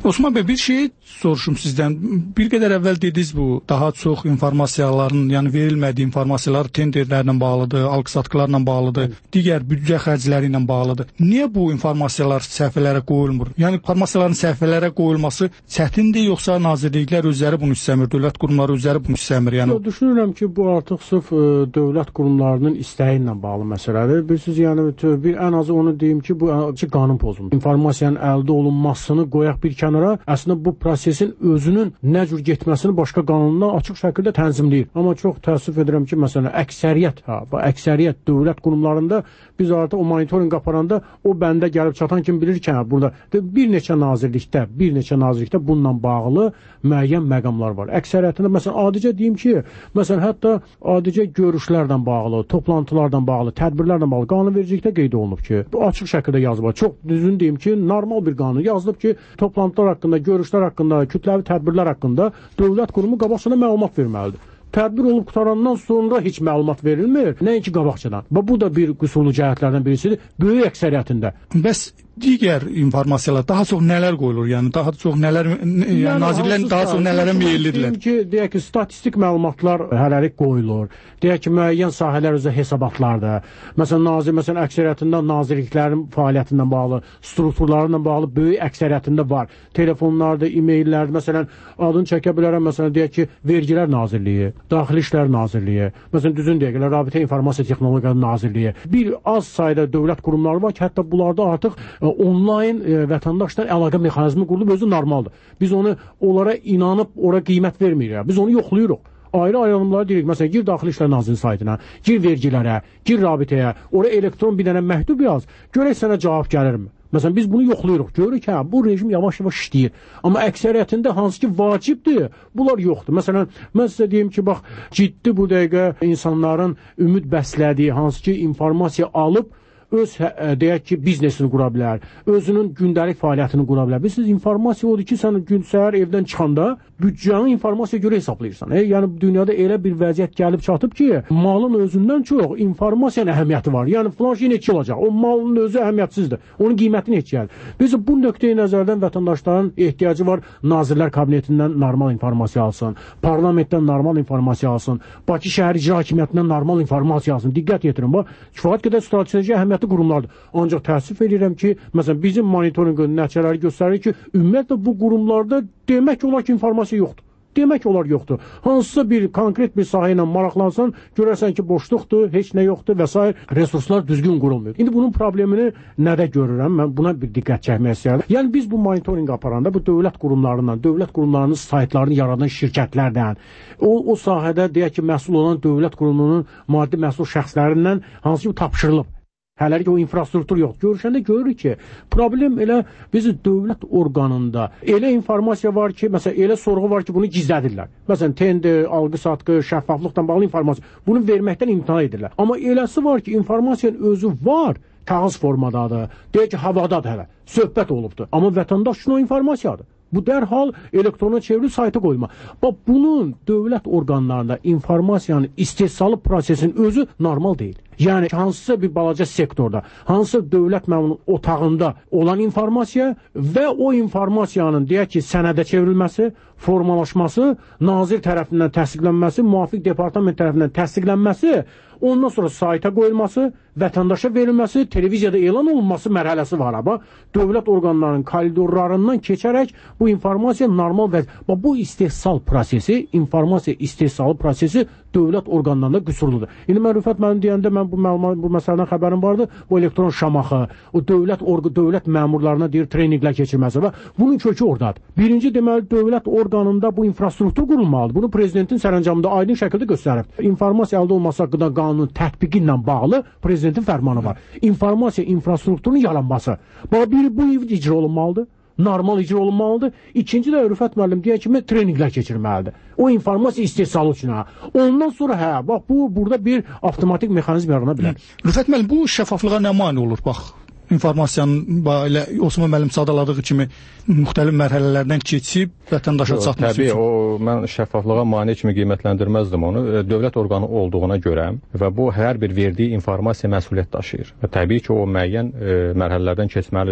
Osman bəy, bir şey soruşum sizdən. Bir qədər əvvəl dediniz bu, daha çox informasiyaların, yəni verilmədiyi informasiyalar tenderlərlə bağlıdır, alqı-satqılarla bağlıdır, digər büdcə xərcləri ilə bağlıdır. Niyə bu informasiyalar səhifələrə qoyulmur? Yəni informasiyaların səhifələrə qoyulması çətindir, yoxsa nazirliklər özləri bunu istəmir, dövlət qurumları özləri bunu istəmir? Yəni Yo, düşünürəm ki, bu artıq sırf ə, dövlət qurumlarının istəyi ilə bağlı məsələdir. Bilirsiniz, yəni bir ən azı onu deyim ki, bu ki, qanun pozuntusudur. İnformasiyanın əldə olunmasını qoyaq bir kənara, əslində bu prosesin özünün nə cür getməsini başqa qanunla açıq şəkildə tənzimləyir. Amma çox təəssüf edirəm ki, məsələn, əksəriyyət, ha, bu əksəriyyət dövlət qurumlarında biz artıq o monitorinq aparanda o bəndə gəlib çatan kim bilir ki, hə, burada bir neçə nazirlikdə, bir neçə nazirlikdə bununla bağlı müəyyən məqamlar var. Əksəriyyətində, məsələn, adicə deyim ki, məsələn, hətta adicə görüşlərlə bağlı, toplantılarla bağlı, tədbirlərlə bağlı qanunvericilikdə qeyd olunub ki, bu açıq şəkildə yazılıb. Çox düzgün deyim ki, normal bir qanun yazılıb ki, toplantılar haqqında, görüşlər haqqında, kütləvi tədbirlər haqqında dövlət qurumu qabaqcadan məlumat verməlidir. Tədbir olub qutarandan sonra heç məlumat verilmir, nəinki qabaqcadan. Bu da bir qüsurlu cəhətlərdən birisidir, böyük əksəriyyətində. Bəs digər informasiyalar daha çox nələr qoyulur? Yəni daha çox nələr, yəni, yəni nazirlər daha çox nələrə meyillidirlər? Ki, deyək ki, statistik məlumatlar hələlik qoyulur. Deyək ki, müəyyən sahələr üzrə hesabatlardır. Məsələn, nazir, məsələn, əksəriyyətində nazirliklərin fəaliyyətindən bağlı, strukturlarla bağlı böyük əksəriyyətində var. Telefonlarda, e-maillərdə, məsələn, adını çəkə bilərəm, məsələn, deyək ki, Vergilər Nazirliyi, Daxili İşlər Nazirliyi, məsələn, düzün deyək, Rabitə İnformasiya Texnologiyaları Nazirliyi. Bir az sayda dövlət qurumları var ki, hətta bunlarda artıq onlayn e, vətəndaşlar əlaqə mexanizmi qurulub, özü normaldır. Biz onu onlara inanıb, ora qiymət vermirik. Biz onu yoxlayırıq. Ayrı ayrılımları deyirik. Məsələn, gir Daxili İşlər Nazirliyi saytına, gir vergilərə, gir rabitəyə, ora elektron bir dənə məktub yaz, görək sənə cavab gəlirmi? Məsələn, biz bunu yoxlayırıq. Görürük ki, hə, bu rejim yavaş-yavaş işləyir. Amma əksəriyyətində hansı ki vacibdir, bunlar yoxdur. Məsələn, mən sizə deyim ki, bax, ciddi bu dəqiqə insanların ümid bəslədiyi, hansı ki informasiya alıb, öz deyək ki, biznesini qura bilər, özünün gündəlik fəaliyyətini qura bilər. Bilirsiniz, informasiya odur ki, sən gün səhər evdən çıxanda büdcəni informasiya görə hesablayırsan. E, yəni dünyada elə bir vəziyyət gəlib çatıb ki, malın özündən çox informasiyanın əhəmiyyəti var. Yəni filan şey neçə olacaq? O malın özü əhəmiyyətsizdir. Onun qiyməti neçə gəlir? Biz bu nöqteyi nəzərdən vətəndaşların ehtiyacı var. Nazirlər Kabinetindən normal informasiya alsın, parlamentdən normal informasiya alsın, Bakı şəhər icra hakimiyyətindən normal informasiya alsın. Diqqət yetirin. Bax, kifayət qədər strateji əhəmiyyəti qurumlardır. Ancaq təəssüf edirəm ki, məsələn, bizim monitorinqin nəticələri göstərir ki, ümumiyyətlə bu qurumlarda demək olar ki, informasiya yoxdur. Demək olar yoxdur. Hansısa bir konkret bir sahə ilə maraqlansan, görərsən ki, boşluqdur, heç nə yoxdur və s. resurslar düzgün qurulmuyor. İndi bunun problemini nədə görürəm? Mən buna bir diqqət çəkmək istəyirəm. Yəni biz bu monitorinq aparanda bu dövlət qurumlarından, dövlət qurumlarının saytlarını yaradan şirkətlərdən, o, o sahədə deyək ki, məsul olan dövlət qurumunun maddi məsul şəxslərindən hansı ki tapşırılıb. Hələlik o infrastruktur yox. Görüşəndə görürük ki, problem elə bizi dövlət orqanında elə informasiya var ki, məsələn, elə sorğu var ki, bunu gizlədirlər. Məsələn, tender, alqı-satqı, şəffaflıqla bağlı informasiya. Bunu verməkdən imtina edirlər. Amma eləsi var ki, informasiyanın özü var, kağız formadadır, deyək ki, havadadır hələ, söhbət olubdur. Amma vətəndaş üçün o informasiyadır. Bu dərhal elektrona çevrilib sayta qoyma. Bax, bunun dövlət orqanlarında informasiyanın istehsalı prosesinin özü normal deyil. Yəni, hansısa bir balaca sektorda, hansısa dövlət məmurunun otağında olan informasiya və o informasiyanın, deyək ki, sənədə çevrilməsi, formalaşması, nazir tərəfindən təsdiqlənməsi, müvafiq departament tərəfindən təsdiqlənməsi, ondan sonra sayta qoyulması, vətəndaşa verilməsi, televiziyada elan olunması mərhələsi var. Ama dövlət orqanlarının koridorlarından keçərək bu informasiya normal və bu istehsal prosesi, informasiya istehsalı prosesi dövlət orqanlarında qüsurludur. İndi mən Rüfət mənim deyəndə mən bu məlumat, bu məsələdən xəbərim vardı. Bu elektron şamaxı, o dövlət orqu, dövlət məmurlarına deyir treninqlər keçirməsi və bunun kökü ordadır. Birinci deməli dövlət orqanında bu infrastruktur qurulmalıdır. Bunu prezidentin sərəncamında aydın şəkildə göstərib. İnformasiya əldə olması haqqında qanunun tətbiqi ilə bağlı prezidentin fərmanı var. İnformasiya infrastrukturunun yaranması. Bax bir bu icra olunmalıdır. Normal icra olunmalıdır. İkinci də Rüfət müəllim deyək kimi treninqlər keçirməlidir. O informasiya istehsalı üçün. Ondan sonra hə, bax bu burada bir avtomatik mexanizm yarana bilər. Rüfət müəllim, bu şəffaflığa nə mane olur? Bax, informasiyanın elə Osman müəllim sadaladığı kimi müxtəlif mərhələlərdən keçib vətəndaşa çatması üçün. Təbii, o mən şəffaflığa mane kimi qiymətləndirməzdim onu. Dövlət orqanı olduğuna görə və bu hər bir verdiyi informasiya məsuliyyət daşıyır. Və təbii ki, o müəyyən e, mərhələlərdən keçməlidir.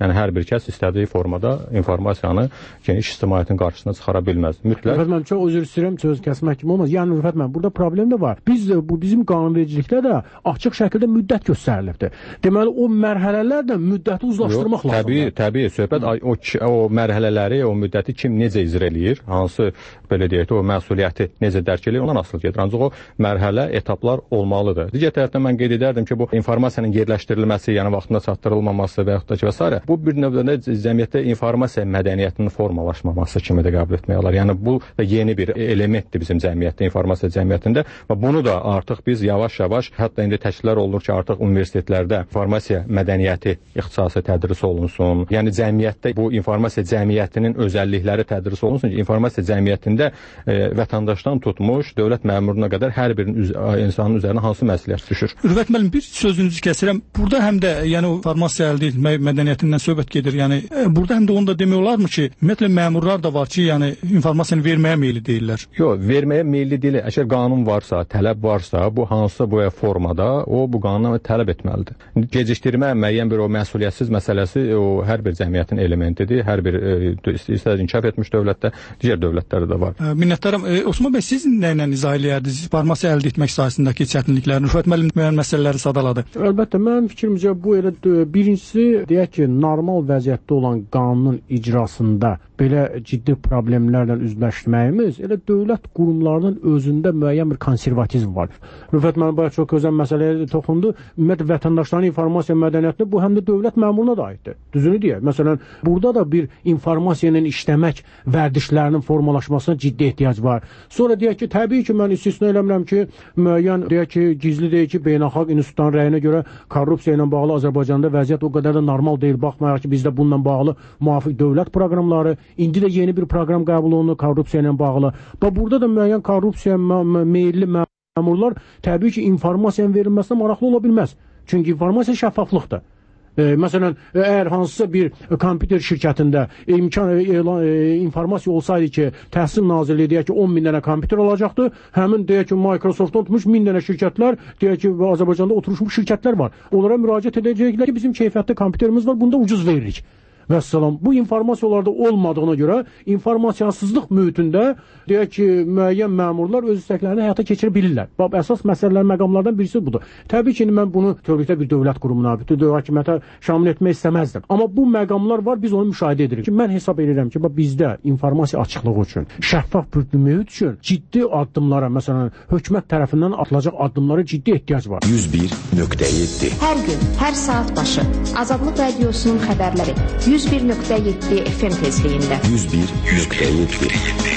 Yəni hər bir kəs istədiyi formada informasiyanı geniş ictimaiyyətin qarşısına çıxara bilməz. Mütləq. Rüfət müəllim, çox üzr istəyirəm, söz kəsmək kimi olmaz. Yəni Rüfət müəllim, burada problem də var. Biz də bu bizim qanunvericilikdə də açıq şəkildə müddət göstərilibdir. Deməli o mərhələlərlə müddəti uzlaşdırmaq lazımdır. Təbii, təbii. Söhbət o, o mərhələləri, o müddəti kim necə icra eləyir, hansı belə deyək də o məsuliyyəti necə dərk eləyir, ondan asılı gedir. Ancaq o mərhələ, etaplar olmalıdır. Digər tərəfdən mən qeyd edərdim ki, bu informasiyanın yerləşdirilməsi, yəni vaxtında çatdırılmaması və yaxud da ki və s. bu bir növdə cəmiyyətdə informasiya mədəniyyətinin formalaşmaması kimi də qəbul etmək olar. Yəni bu da yeni bir elementdir bizim cəmiyyətdə, informasiya cəmiyyətində və bunu da artıq biz yavaş-yavaş, hətta indi təşkillər olunur ki, artıq universitetlərdə informasiya mədəniyyəti ixtisası tədris olunsun. Yəni cəmiyyətdə bu informasiya cəmiyyətinin özəllikləri tədris olunsun ki, informasiya cəmiyyətində e, vətəndaşdan tutmuş dövlət məmuruna qədər hər bir üz insanın üzərinə hansı məsuliyyət düşür. Rüfət müəllim, bir sözünüzü kəsirəm. Burada həm də yəni informasiya əldə etmə mədəniyyətindən söhbət gedir. Yəni e, burada həm də onu da demək olarmı ki, ümumiyyətlə məmurlar da var ki, yəni informasiyanı verməyə meyilli deyirlər. Yox, verməyə meyilli deyil. Əgər qanun varsa, tələb varsa, bu hansısa bu formada o bu qanuna tələb etməlidir. Gecikdirmə müəyyən bir o məsuliyyətsiz məsələsi o hər bir cəmiyyətin elementidir. Hər bir e, istədiyi inkişaf etmiş dövlətdə, digər dövlətlərdə də var. E, minnətdaram. E, Osman bəy, siz nə ilə izah eləyərdiniz informasiya əldə etmək sahəsindəki çətinliklərini? Rüfət müəllim müəyyən məsələləri sadaladı. Əlbəttə, mənim fikrimcə bu elə birincisi deyək ki, normal vəziyyətdə olan qanunun icrasında belə ciddi problemlərlə üzləşməyimiz elə dövlət qurumlarının özündə müəyyən bir konservatizm var. Rüfət müəllim bayaq çox gözəl məsələyə toxundu. Ümumiyyətlə vətəndaşların informasiya mədəniyyətinə bu həm də dövlət məmuruna da aiddir. Düzünü deyək. Məsələn, burada da bir informasiyanın işləmək vərdişlərinin formalaşmasına ciddi ehtiyac var. Sonra deyək ki, təbii ki, mən istisna eləmirəm ki, müəyyən deyək ki, gizli deyək ki, beynəlxalq institutların rəyinə görə korrupsiya ilə bağlı Azərbaycanda vəziyyət o qədər də normal deyil. Baxmayaraq ki, bizdə bununla bağlı müvafiq dövlət proqramları, indi də yeni bir proqram qəbul olunur korrupsiya ilə bağlı. Və burada da müəyyən korrupsiya meyilli məmurlar təbii ki, informasiyanın verilməsinə maraqlı ola bilməz. Çünki informasiya şəffaflıqdır. E, məsələn, əgər hansısa bir kompüter şirkətində imkan elan, e, informasiya olsaydı ki, Təhsil Nazirliyi deyək ki, on min dənə kompüter alacaqdı, həmin deyək ki, Microsoftdan tutmuş min dənə şirkətlər, deyək ki, Azərbaycanda oturmuş şirkətlər var. Onlara müraciət edəcəklər ki, bizim keyfiyyətli kompüterimiz var, bunda ucuz veririk. Vəssalam. Bu informasiyalarda olmadığına görə informasiyasızlıq mühitində deyək ki, müəyyən məmurlar öz istəklərini həyata keçirə bilirlər. Bax, əsas məsələlər, məqamlardan birisi budur. Təbii ki, mən bunu bütövlükdə bir dövlət qurumuna, bütün hakimiyyətə şamil etmək istəməzdim. Amma bu məqamlar var, biz onu müşahidə edirik. Ki, mən hesab edirəm ki, bax, bizdə informasiya açıqlığı üçün, şəffaf bir mühit üçün ciddi addımlara, məsələn, hökumət tərəfindən atılacaq addımlara ciddi ehtiyac var. yüz bir nöqtə yeddi. Hər gün, hər saat başı Azadlıq Radiosunun xəbərləri yüz bir nöqtə yeddi F M tezliyində. yüz bir nöqtə yeddi.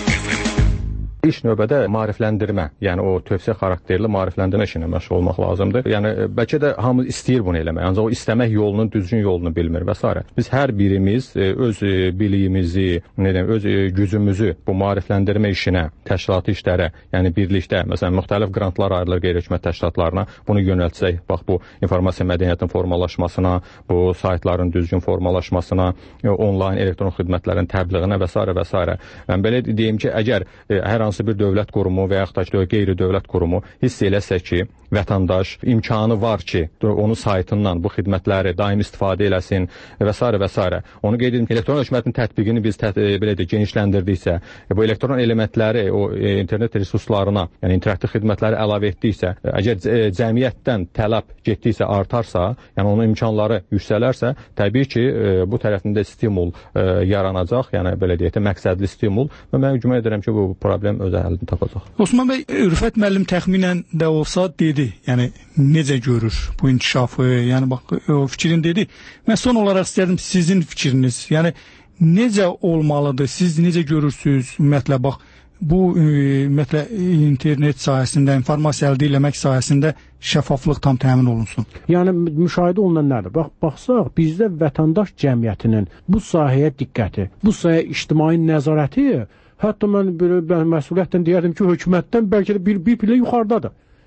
İlk növbədə maarifləndirmə, yəni o tövsiyə xarakterli maarifləndirmə işinə məşğul olmaq lazımdır. Yəni bəlkə də hamı istəyir bunu eləmək, ancaq o istəmək yolunun düzgün yolunu bilmir və s. Biz hər birimiz öz biliyimizi, nə deyim, öz gücümüzü bu maarifləndirmə işinə, təşkilati işlərə, yəni birlikdə, məsələn, müxtəlif qrantlar ayrılır qeyri-hökumət təşkilatlarına, bunu yönəltsək, bax bu informasiya mədəniyyətinin formalaşmasına, bu saytların düzgün formalaşmasına, onlayn elektron xidmətlərin təbliğinə və s. və s. Mən belə deyim ki, əgər hər hansı bir dövlət qurumu və yaxud da ki, qeyri-dövlət qurumu hiss eləsə ki, vətəndaş imkanı var ki, onun saytından bu xidmətləri daim istifadə eləsin və s. və s. Onu qeyd edim, elektron hökumətin tətbiqini biz tət, belə də genişləndirdiksə, bu elektron elementləri o e, internet resurslarına, yəni interaktiv xidmətləri əlavə etdiksə, əgər e, cəmiyyətdən tələb getdiksə, artarsa, yəni onun imkanları yüksələrsə, təbii ki, e, bu tərəfində stimul e, yaranacaq, yəni belə deyək də məqsədli stimul və mən güman edirəm ki, bu problem öz həllini tapacaq. Osman bəy, Rüfət müəllim təxminən də olsa dedi, yəni necə görür bu inkişafı, yəni bax o fikrin dedi. Mən son olaraq istərdim sizin fikriniz. Yəni necə olmalıdır? Siz necə görürsüz? Ümumiyyətlə bax bu ümumiyyətlə internet sahəsində, informasiya əldə etmək sahəsində şəffaflıq tam təmin olunsun. Yəni müşahidə olunan nədir? Bax, baxsaq, bizdə vətəndaş cəmiyyətinin bu sahəyə diqqəti, bu sahəyə ictimai nəzarəti, hətta mən belə məsuliyyətlə deyərdim ki, hökumətdən bəlkə də bir, bir pillə yuxarıdadır.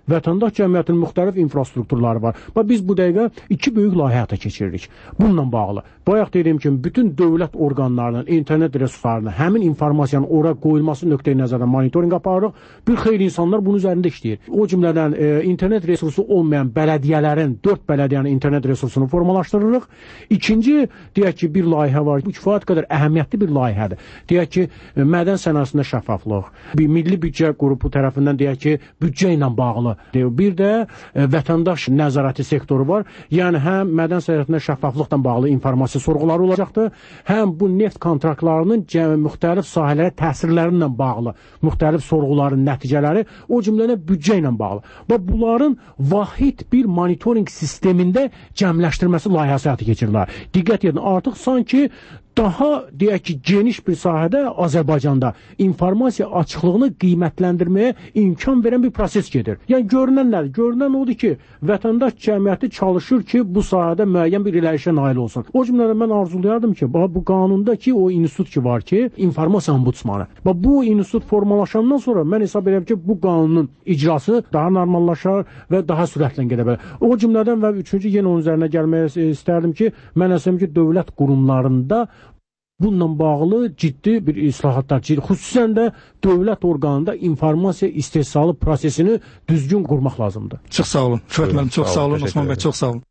Vətəndaş cəmiyyətinin müxtəlif infrastrukturları var. Və biz bu dəqiqə iki böyük layihə həyata keçiririk. Bununla bağlı. Bayaq dediyim kimi bütün dövlət orqanlarının, internet resurslarının həmin informasiyanın ora qoyulması nöqteyi nəzərdən monitorinq aparırıq. Bir xeyli insanlar bunun üzərində işləyir. O cümlədən e, internet resursu olmayan bələdiyyələrin, dörd bələdiyyənin internet resursunu formalaşdırırıq. İkinci, deyək ki, bir layihə var. Bu kifayət qədər əhəmiyyətli bir layihədir. Deyək ki, mədən sənayesində şəffaflıq, bir milli büdcə qrupu tərəfindən deyək ki, büdcə ilə bağlı. Bir də e, vətəndaş nəzarəti sektoru var. Yəni həm mədən sənayesində şəffaflıqla bağlı informasiya sorğuları olacaqdır, həm bu neft kontraktlarının müxtəlif sahələrə təsirlərinlə bağlı müxtəlif sorğuların nəticələri, o cümlədən büdcə ilə bağlı. Və bunların vahid bir monitorinq sistemində cəmləşdirməsi layihəsi həyata keçirilir. Diqqət edin, artıq sanki daha deyək ki, geniş bir sahədə Azərbaycanda informasiya açıqlığını qiymətləndirməyə imkan verən bir proses gedir. Yəni görünən nədir? Görünən odur ki, vətəndaş cəmiyyəti çalışır ki, bu sahədə müəyyən bir irəlişə nail olsun. O cümlədən mən arzulayardım ki, bu qanundakı o institut ki var ki, informasiya ombudsmanı. Bu institut formalaşandan sonra mən hesab edirəm ki, bu qanunun icrası daha normallaşar və daha sürətlə gedə bilər. O cümlədən və üçüncü yenə onun üzərinə gəlməyə istərdim ki, mən əsəm ki, dövlət qurumlarında bununla bağlı ciddi bir islahatlar, xüsusən də dövlət orqanında informasiya istehsalı prosesini düzgün qurmaq lazımdır. Çox sağ olun. Füat müəllim, çox sağ olun. Osman bəy, çox sağ olun.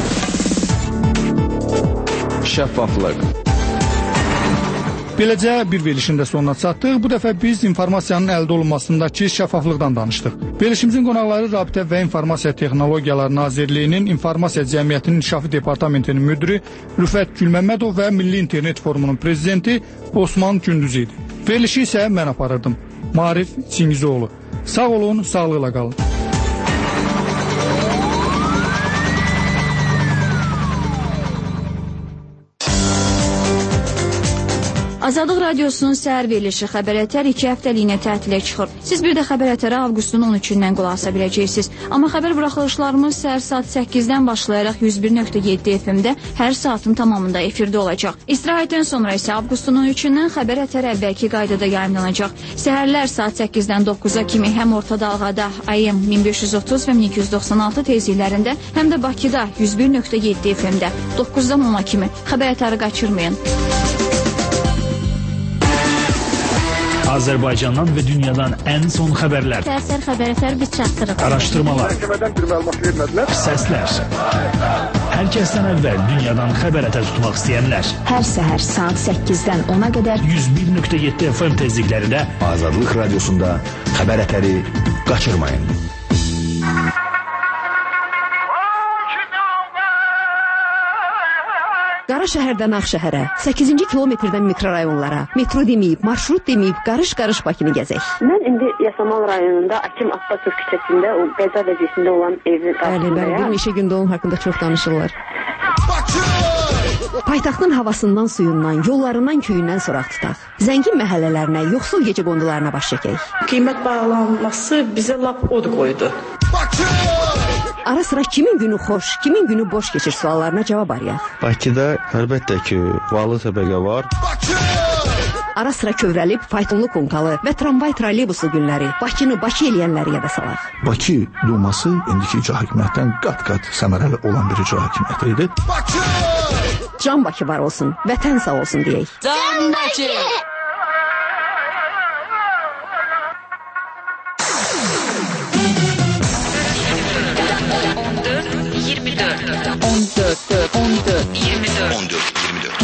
Şəffaflıq. Beləcə bir verilişin də sonuna çatdıq. Bu dəfə biz informasiyanın əldə olunmasındakı şəffaflıqdan danışdıq. Verilişimizin qonaqları Rabitə və İnformasiya Texnologiyaları Nazirliyinin İnformasiya Cəmiyyətinin İnkişafı Departamentinin müdiri Rüfət Gülməmmədov və Milli İnternet Forumunun prezidenti Osman Gündüz idi. Verilişi isə mən aparırdım. Maarif Çingizoğlu. Sağ olun, sağlıqla qalın. Azadlıq Radiosunun səhər verilişi Xəbər Ətər iki həftəliyinə tətilə çıxır. Siz bir də Xəbər Ətərə avqustun on üçündən qulaq asa biləcəksiniz. Amma xəbər buraxılışlarımız səhər saat səkkizdən başlayaraq yüz bir nöqtə yeddi F M-də hər saatın tamamında efirdə olacaq. İstirahətdən sonra isə avqustun on üçündən Xəbər Ətər əvvəlki qaydada yayımlanacaq. Səhərlər saat səkkizdən doqquza kimi həm orta dalğada A M min beş yüz otuz və min iki yüz doxsan altı tezliklərində, həm də Bakıda yüz bir nöqtə yeddi F M-də doqquzdan ona kimi Xəbər Ətəri qaçırmayın. Azərbaycandan və dünyadan ən son xəbərlər. Səhər Xəbər Ətər biz çatdırıq. Araşdırmalar. Məhkəmədən bir məlumat vermədilər. Səslər. Hər kəsdən əvvəl dünyadan xəbər ətər tutmaq istəyənlər. Hər səhər saat səkkizdən ona qədər yüz bir nöqtə yeddi F M tezliklərində Azadlıq Radiosunda xəbər ətəri qaçırmayın. Qara şəhərdən Ağşəhərə, səkkizinci kilometrdən mikrorayonlara, metro deməyib, marşrut deməyib, qarış-qarış Bakını gəzək. Mən indi Yasamal rayonunda Akim Abbasov küçəsində o qəza vəziyyətində olan evin qarşısındayam. Bəli, bəli, bir neçə gündə onun haqqında çox danışırlar. Paytaxtın havasından, suyundan, yollarından, köyündən soraq tutaq. Zəngin məhəllələrinə, yoxsul gecə qondularına baş çəkək. Qiymət bağlanması bizə lap od qoydu. Ara sıra kimin günü xoş, kimin günü boş keçir suallarına cavab arayaq. Bakıda əlbəttə ki, valı təbəqə var. Ara sıra kövrəlib, faytonlu konkalı və tramvay trolleybuslu günləri, Bakını Bakı eləyənləri yada salaq. Bakı Duması indiki icra hakimiyyətdən qat-qat səmərəli olan bir icra hakimiyyəti idi. Can Bakı var olsun, vətən sağ olsun deyək. Can Bakı! on dörd, on dörd, iyirmi dörd. on dörd, iyirmi dörd.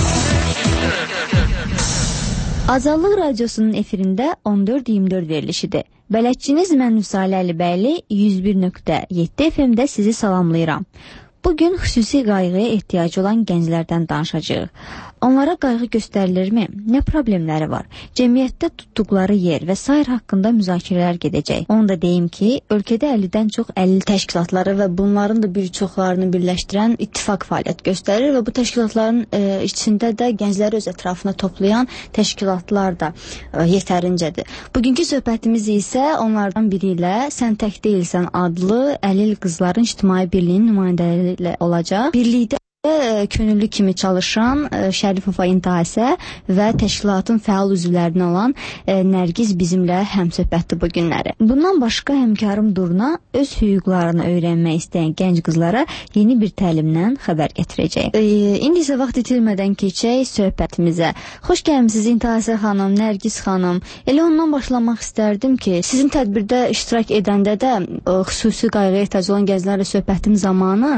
Azadlıq Radiosunun efirində on dörd iyirmi dörd verilişidir. Bələdçiniz mən Nüsalə Əlibəyli yüz bir nöqtə yeddi F M-də sizi salamlayıram. Bugün xüsusi qayğıya ehtiyacı olan gənclərdən danışacağıq. Onlara qayğı göstərilirmi? Nə problemləri var? Cəmiyyətdə tutduqları yer və sair haqqında müzakirələr gedəcək. Onu da deyim ki, ölkədə əllidən çox əlli təşkilatları və bunların da bir çoxlarını birləşdirən ittifaq fəaliyyət göstərir və bu təşkilatların e, içində də gəncləri öz ətrafına toplayan təşkilatlar da e, yetərincədir. Bugünkü söhbətimiz isə onlardan biri ilə Sən Tək Deyilsən adlı Əlil Qızların İctimai Birliyinin nümayəndələri ilə olacaq. Birlikdə Könüllü kimi çalışan Şərifova İntihasə və təşkilatın fəal üzvlərindən olan Nərgiz bizimlə həmsöhbətdir bu günləri. Bundan başqa həmkarım Durna öz hüquqlarını öyrənmək istəyən gənc qızlara yeni bir təlimdən xəbər gətirəcək. İndi isə vaxt itirmədən keçək söhbətimizə. Xoş gəlmisiniz İntihasə xanım, Nərgiz xanım. Elə ondan başlamaq istərdim ki, sizin tədbirdə iştirak edəndə də xüsusi qayğıya ehtiyacı olan gənclərlə söhbətim zamanı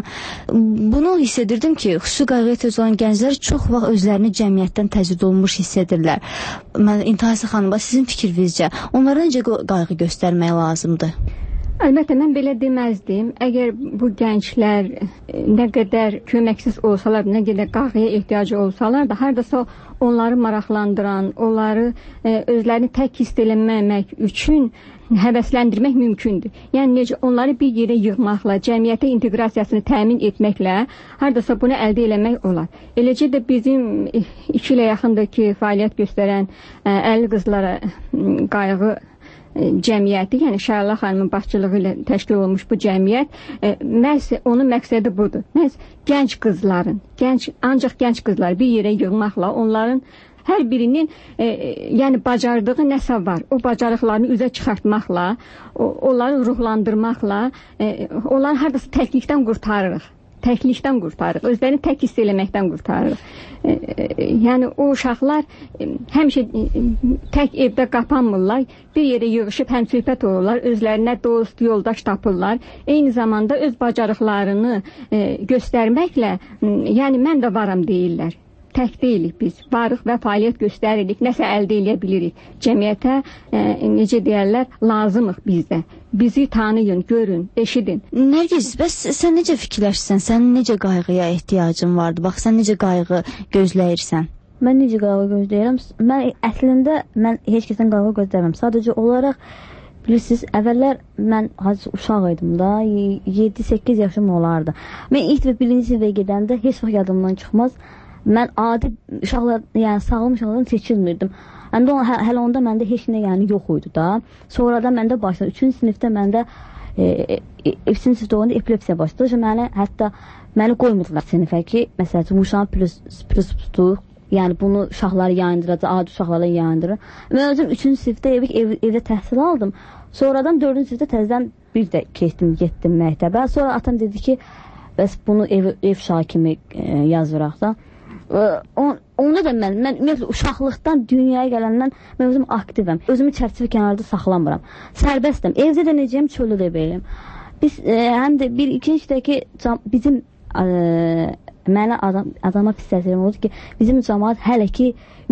bunu hiss edirdim ki, xüsusi qayğıya ehtiyac olan gənclər çox vaxt özlərini cəmiyyətdən təcrid olunmuş hiss edirlər. Mən İntihasə xanıma sizin fikrinizcə onlara necə qayğı göstərmək lazımdır? Əlbəttə, mən belə deməzdim. Əgər bu gənclər nə qədər köməksiz olsalar, nə qədər qayğıya ehtiyacı olsalar da, hardasa onları maraqlandıran, onları özlərini tək hiss eləməmək üçün həvəsləndirmək mümkündür. Yəni necə onları bir yerə yığmaqla, cəmiyyətə inteqrasiyasını təmin etməklə hardasa bunu əldə eləmək olar. Eləcə də bizim iki ilə yaxındakı fəaliyyət göstərən əlli qızlara qayğı cəmiyyəti, yəni Şərla xanımın başçılığı ilə təşkil olunmuş bu cəmiyyət, məhz onun məqsədi budur. Məhz gənc qızların, gənc, ancaq gənc qızları bir yerə yığmaqla, onların hər birinin e, yəni bacardığı nəsə var. O bacarıqlarını üzə çıxartmaqla, o, onları ruhlandırmaqla, e, onları hardasa təklikdən qurtarırıq. Təklikdən qurtarırıq. Özlərini tək hiss eləməkdən qurtarırıq. E, e, yəni o uşaqlar e, həmişə e, tək evdə qapanmırlar. Bir yerə yığışıb həmsöhbət olurlar. Özlərinə dost, yoldaş tapırlar. Eyni zamanda öz bacarıqlarını e, göstərməklə, e, yəni mən də varam deyirlər. Tək deyilik biz. Varıq və fəaliyyət göstəririk. Nəsə əldə eləyə bilirik. Cəmiyyətə, e, necə deyərlər, lazımıq bizdə. Bizi tanıyın, görün, eşidin. Nərgiz, bəs sən necə fikirləşsən? Sənin necə qayğıya ehtiyacın vardı? Bax, sən necə qayğı gözləyirsən? Mən necə qayğı gözləyirəm? Mən əslində mən heç kəsdən qayğı gözləmirəm. Sadəcə olaraq bilirsiniz, əvvəllər mən hacı uşaq idim da, yeddi səkkiz yaşım olardı. Mən ilk və birinci sinifə gedəndə heç vaxt yadımdan çıxmaz. Mən adi uşaqlar, yəni sağlam uşaqlardan seçilmirdim. Həndə on, hə, hələ onda məndə heç nə yəni yox idi da. Sonradan məndə başladı. Üçüncü sinifdə məndə e, e, üçüncü sinifdə olanda epilepsiya başladı. Məni hətta məni qoymurdular sinifə ki, məsələn, uşağın plus plus tutuq. Yəni bunu uşaqları yayındıracaq, adi uşaqlara yayındırır. Mən özüm üçüncü sinifdə ev, ev, evdə təhsil aldım. Sonradan dördüncü sinifdə təzədən bir də keçdim, getdim məktəbə. Sonra atam dedi ki, bəs bunu ev, ev uşağı kimi e, yazıraq da. On, onda da mən, mən ümumiyyətlə uşaqlıqdan dünyaya gələndən mən özüm aktivəm. Özümü çərçivə kənarda saxlamıram. Sərbəstəm. Evdə də necəyəm, çöldə də beləyəm. Biz e, həm də bir ikincidəki bizim e, mənə adam, adama pis təsirim oldu ki, bizim cəmaət hələ ki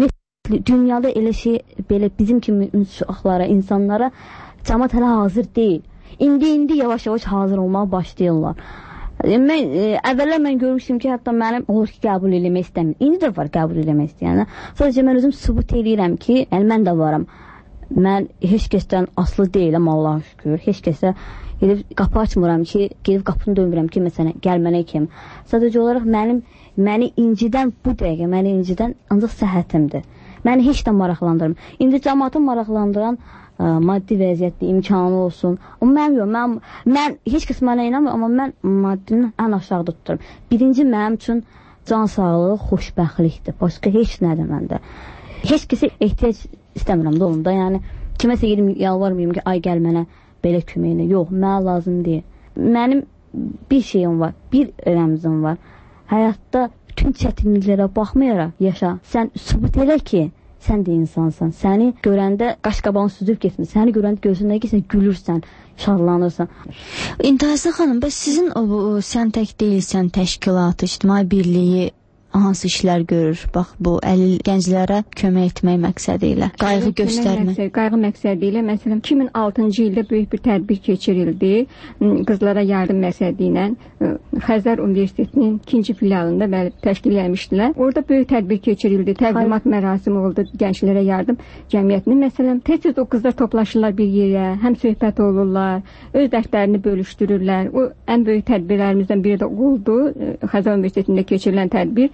dünyada elə şey, belə bizim kimi uşaqlara, insanlara cəmaət hələ hazır deyil. İndi-indi yavaş-yavaş hazır olmağa başlayırlar. Mən, e, əvvəllər mən görmüşdüm ki, hətta mənim olur ki, qəbul eləmək istəmir. İndi də var qəbul eləmək istəyənə. Sadəcə mən özüm sübut eləyirəm ki, yəni mən də varam. Mən heç kəsdən asılı deyiləm, Allah'a şükür. Heç kəsə gedib qapı açmıram ki, gedib qapını dönmürəm ki, məsələn, gəl mənə kim. Sadəcə olaraq mənim, məni incidən bu dəqiqə, məni incidən ancaq səhhətimdir. Məni heç də maraqlandırmır. İndi cəmaatı maraqlandıran ə, maddi vəziyyətli, imkanı olsun. Amma mənim yox, mən, mən heç kəs mənə inanmır, amma mən maddinin ən aşağıda tuturum. Birinci mənim üçün can sağlığı, xoşbəxtlikdir. Başqa heç nədir məndə. Heç kəsə ehtiyac istəmirəm də olun da, yəni kiməsə gedim, yalvarmayayım ki, ay gəl mənə belə köməyinə. Yox, mənə lazım deyil. Mənim bir şeyim var, bir rəmzim var. Həyatda bütün çətinliklərə baxmayaraq yaşa. Sən sübut elə ki, sən də insansan. Səni görəndə qaşqabağını süzüb getmir. Səni görəndə gözündə ki, sən gülürsən, şadlanırsan. İntihasə xanım, bəs sizin o, o sən tək deyilsən təşkilatı, ictimai birliyi hansı işlər görür? Bax, bu əlil gənclərə kömək etmək məqsədi ilə, qayğı göstərmək. Məqsəd, qayğı məqsədi ilə, məsələn, iki min altıncı ildə böyük bir tədbir keçirildi. Qızlara yardım məqsədi ilə Xəzər Universitetinin ikinci filialında bəli, təşkil etmişdilər. Orada böyük tədbir keçirildi. Təqdimat mərasimi oldu gənclərə yardım cəmiyyətinin. Məsələn, tez-tez o qızlar toplaşırlar bir yerə, həm söhbət olurlar, öz dərslərini bölüşdürürlər. O ən böyük tədbirlərimizdən biri də oldu. Xəzər Universitetində keçirilən tədbir.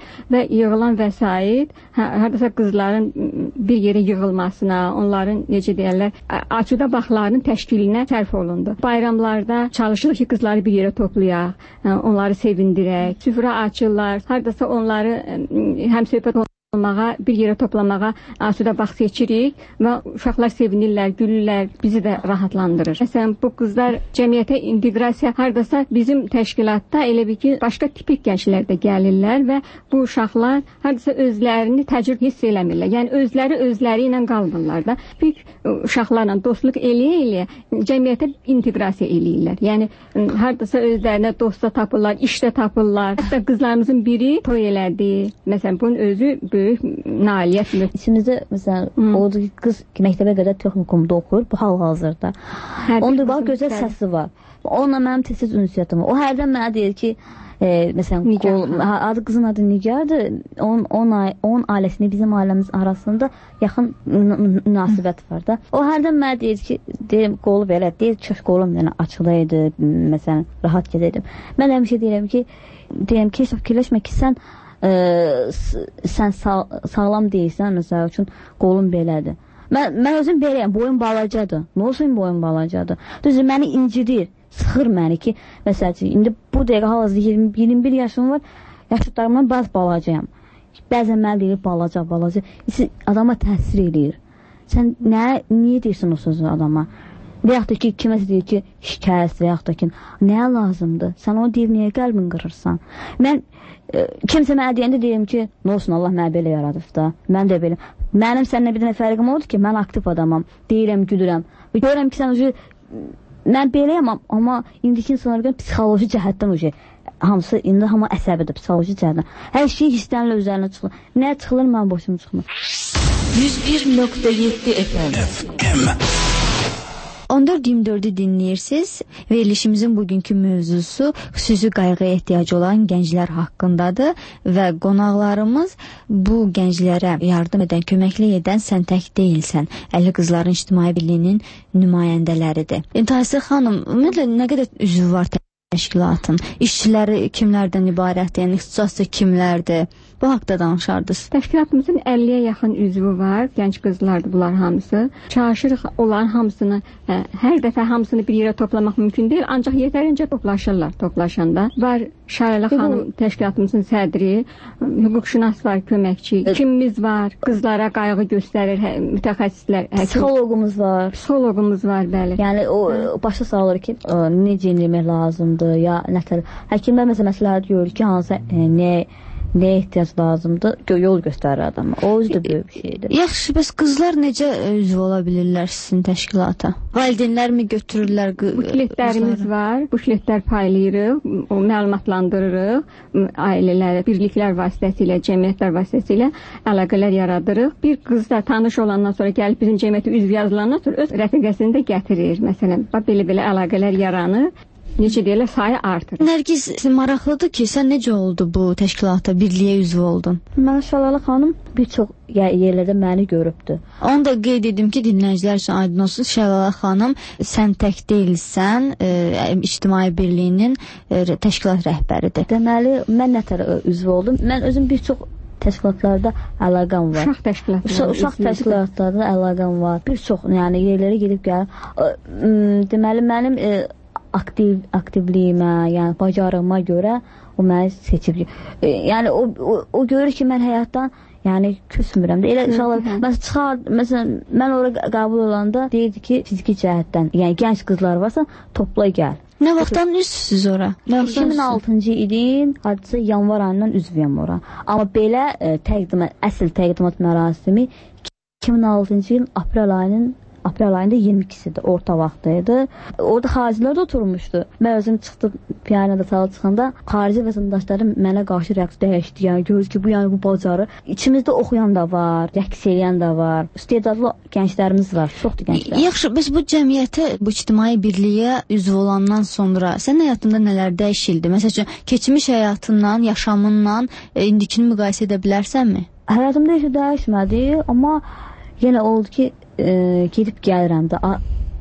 və yığılan vəsait hardasa qızların bir yerə yığılmasına, onların necə deyirlər, açıda baxlarının təşkilinə sərf olundu. Bayramlarda çalışırıq ki, qızları bir yerə toplayaq, onları sevindirək, süfrə açırlar, hardasa onları həm söhbət olmağa, bir yerə toplamağa asuda vaxt keçirik və uşaqlar sevinirlər, gülürlər, bizi də rahatlandırır. Məsələn, bu qızlar cəmiyyətə inteqrasiya hardasa bizim təşkilatda elə bir ki, başqa tipik gənclər də gəlirlər və bu uşaqlar hardasa özlərini təcrübə hiss eləmirlər. Yəni özləri özləri ilə qalmırlar da. Bir uşaqlarla dostluq eləyə-eləyə cəmiyyətə inteqrasiya eləyirlər. Yəni hardasa özlərinə dostda tapırlar, işdə tapırlar. Hətta qızlarımızın biri toy elədi. Məsələn, bunun özü böyük nailiyyət. İçimizdə məsələn hmm. oldu ki, qız məktəbə qədər texnikumda oxuyur, bu hal-hazırda. Onda bax gözəl səsi var. Onunla mənim tez-tez ünsiyyətim var. O hərdən mənə deyir ki, e, məsələn, qol, adı qızın adı Nigardır. Onun, onun, onun ailəsini bizim ailəmiz arasında yaxın münasibət var da. O hərdən mənə deyir ki, deyirəm, qolu belə, deyir, çox qolum yəni, açılaydı, məsələn, rahat gedəydim. Mən həmişə deyirəm ki, deyirəm ki, fikirləşmə ki, sən Ə, sən sağ, sağlam deyilsən, məsəl üçün qolun belədir. Mən, mən özüm beləyəm, boyum balacadır. Nə olsun boyum balacadır? Düzdür, məni incidir, sıxır məni ki, məsəl üçün, indi bu dəqiqə hal-hazırda iyirmi, iyirmi bir yaşım var, yaşıtlarımdan bəz balacayam. Bəzən mənə deyir, balaca, balaca. Adama təsir edir. Sən nə, niyə deyirsən o sözü adama? Və yaxud da ki, kiməsə deyir ki, şikayət və yaxud da ki, nəyə lazımdır? Sən onu deyib, niyə qəlbin qırırsan? Mən, e, kimsə mənə deyəndə deyim ki, nə olsun, Allah mənə belə yaradıb da, mən də belə. Mənim səninlə bir dənə fərqim oldu ki, mən aktiv adamam, deyirəm, güdürəm. Və görürəm ki, sən ucu, mən beləyəm, amma indiki insanlar görürəm, psixoloji cəhətdən ucu, hamısı, indi hamı əsəbidir, psixoloji cəhətdən. Hər şey hissənlə üzərinə çıxılır. Nəyə çıxılır, mən boşum çıxmır. yüz bir nöqtə yeddi F M on dörd iyirmi dördü dinləyirsiniz. Verilişimizin bugünkü mövzusu xüsusi qayğıya ehtiyacı olan gənclər haqqındadır və qonaqlarımız bu gənclərə yardım edən, köməklik edən Sən Tək Deyilsən, Əlli Qızların İctimai Birliyinin nümayəndələridir. Təsir xanım, ümumiyyətlə nə qədər üzvü var təşkilatın? İşçiləri kimlərdən ibarətdir? Yəni ixtisasda kimlərdir? Bu haqda danışardınız. Təşkilatımızın əlliyə yaxın üzvü var, gənc qızlardır bunlar hamısı. Çalışırıq onların hamısını, ə, hər dəfə hamısını bir yerə toplamaq mümkün deyil, ancaq yetərincə toplaşırlar toplaşanda. Var Şalələ xanım təşkilatımızın sədri, hüquqşünas var, köməkçi, kimimiz var, qızlara qayğı göstərir, hə, mütəxəssislər, həkim. Psixologumuz var. Psixologumuz var, bəli. Yəni o başa salır ki, ə, necə eləmək lazımdır, ya nətər. Həkimlər məsələn məsləhət görür ki, hansı ə, nə Nəyə ehtiyac lazımdır? Yol göstərir adama. O özü də böyük bir şeydir. Yaxşı, bəs qızlar necə üzv ola bilirlər sizin təşkilata? Valideynlər mi götürürlər? Bukletlərimiz var. Bukletlər paylayırıq, o məlumatlandırırıq. Ailələr, birliklər vasitəsilə, cəmiyyətlər vasitəsilə əlaqələr yaradırıq. Bir qız da tanış olandan sonra gəlib bizim cəmiyyətə üzv yazılandan sonra öz rəfiqəsini də gətirir. Məsələn, belə-belə əlaqələr yaranır. Necə deyirlər, sayı artır. Nərgiz, maraqlıdır ki, sən necə oldu bu təşkilata, birliyə üzv oldun? Mən Şalalı xanım bir çox yerlərdə məni görübdür. Onu da qeyd edim ki, dinləyicilər üçün aydın olsun, Şalalı xanım Sən Tək Deyilsən, e, İctimai Birliyinin e, təşkilat rəhbəridir. Deməli, mən nətər üzv oldum? Mən özüm bir çox təşkilatlarda əlaqəm var. Uşaq təşkilatlarında. Uşaq təşkilatlarda əlaqəm var. Bir çox, yəni yerlərə gedib gəlir. Deməli, mənim e, aktiv aktivliyimə, yəni bacarığıma görə o məni seçib. E, yəni o, o o görür ki, mən həyatdan yəni küsmürəm də. Elə inşallah məsələn çıxar, məsələn mən ora qəbul olanda deyirdi ki, fiziki cəhətdən, yəni gənc qızlar varsa topla gəl. Nə vaxtdan üzvsüz ora? iki min altıncı ilin hadisə yanvar ayından üzvüyəm ora. Amma belə e, təqdimat, əsl təqdimat mərasimi iki min altıncı ilin aprel ayının aprel ayında iyirmi ikisidir, orta vaxtıydı. Orada xaricilər də oturmuşdu. Mən özüm çıxdım piyanada sala çıxanda xarici vətəndaşlarım mənə qarşı rəqs dəyişdi. Yəni görürüz ki, bu yəni bu bacarı. İçimizdə oxuyan da var, rəqs edən də var. İstedadlı gənclərimiz var, çoxdur gənclər. Yaxşı, biz bu cəmiyyətə, bu ictimai birliyə üzv olandan sonra sənin həyatında nələr dəyişildi? Məsələn, keçmiş həyatından, yaşamından e, indikini müqayisə edə bilərsənmi? Həyatımda heç dəyişmədi, amma yenə oldu ki, E, gedib gəlirəm də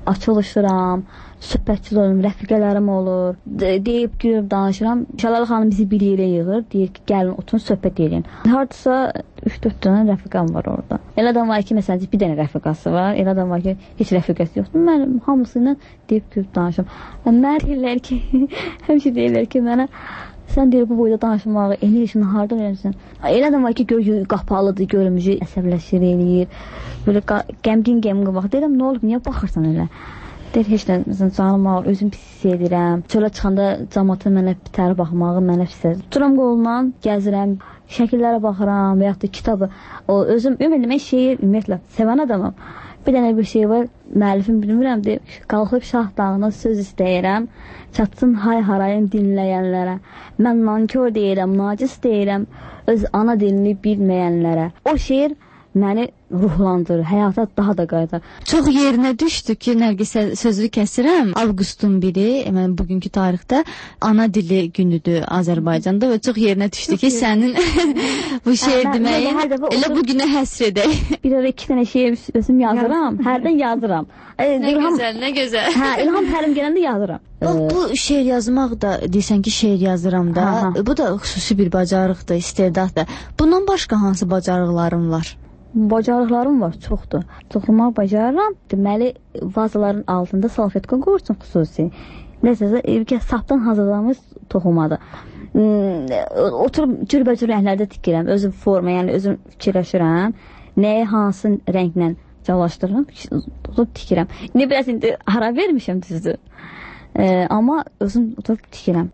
açılışıram, söhbətçil olum, rəfiqələrim olur. De deyib görüb danışıram. Şəlalə xanım bizi bir yerə yığır, deyir ki, gəlin oturun söhbət edin. Hardasa üç dörd dənə rəfiqam var orada. Elə adam var ki, məsələn, bir dənə rəfiqası var, elə adam var ki, heç rəfiqəsi yoxdur. Mən hamısı ilə deyib görüb danışıram. Mən deyirlər ki, həmişə deyirlər ki, mənə sən deyir bu boyda danışmağı, enerjini hardan öyrənsən? Elə adam var ki, gör qapalıdır, görümcü əsəbləşir, eləyir. Böyle qəmgin qəmgin vaxt deyirəm, nə olub, niyə baxırsan elə? Deyir, heç nə, canım ağır, özüm pis hiss edirəm. Çölə çıxanda cəmaata mənə bitər baxmağı, mənə pis edir. Tuturam qolundan, gəzirəm, şəkillərə baxıram və yaxud da kitabı. O, özüm, ümumiyyətlə, mən şeir, ümumiyyətlə, sevən adamım. Bir dənə bir şey var, müəllifim bilmirəm, deyir, qalxıb Şah dağına söz istəyirəm, çatsın hay harayım dinləyənlərə. Mən nankör deyirəm, nacis deyirəm, öz ana dilini bilməyənlərə. O şeir məni ruhlandırır, həyata daha da qayıdır. Çox yerinə düşdü ki, Nərgisə sözünü kəsirəm. Avqustun biri, mən bugünkü tarixdə ana dili günüdür Azərbaycanda və çox yerinə düşdü ki, sənin bu şeir deməyin elə bu günə həsr edək. Bir ara iki dənə şeir özüm yazıram, hərdən yazıram. Nə gözəl, nə gözəl. Hə, İlham Tərim gələndə yazıram. Bu şeir yazmaq da, deyirsən ki, şeir yazıram da, bu da xüsusi bir bacarıqdır, istedaddır. Bundan başqa hansı bacarıqlarım var? Bacarıqlarım var, çoxdur. Toxunmaq bacarıram. Deməli, vazaların altında salfetka qoyursun xüsusi. Nəsə, ilk sapdan hazırlanmış toxumadır. Oturub cürbəcür rənglərdə tikirəm. Özüm forma, yəni özüm fikirləşirəm. Nəyə, hansı rənglə calaşdırıram, oturub tikirəm. İndi biraz indi hara vermişəm düzdür. Amma özüm oturub tikirəm.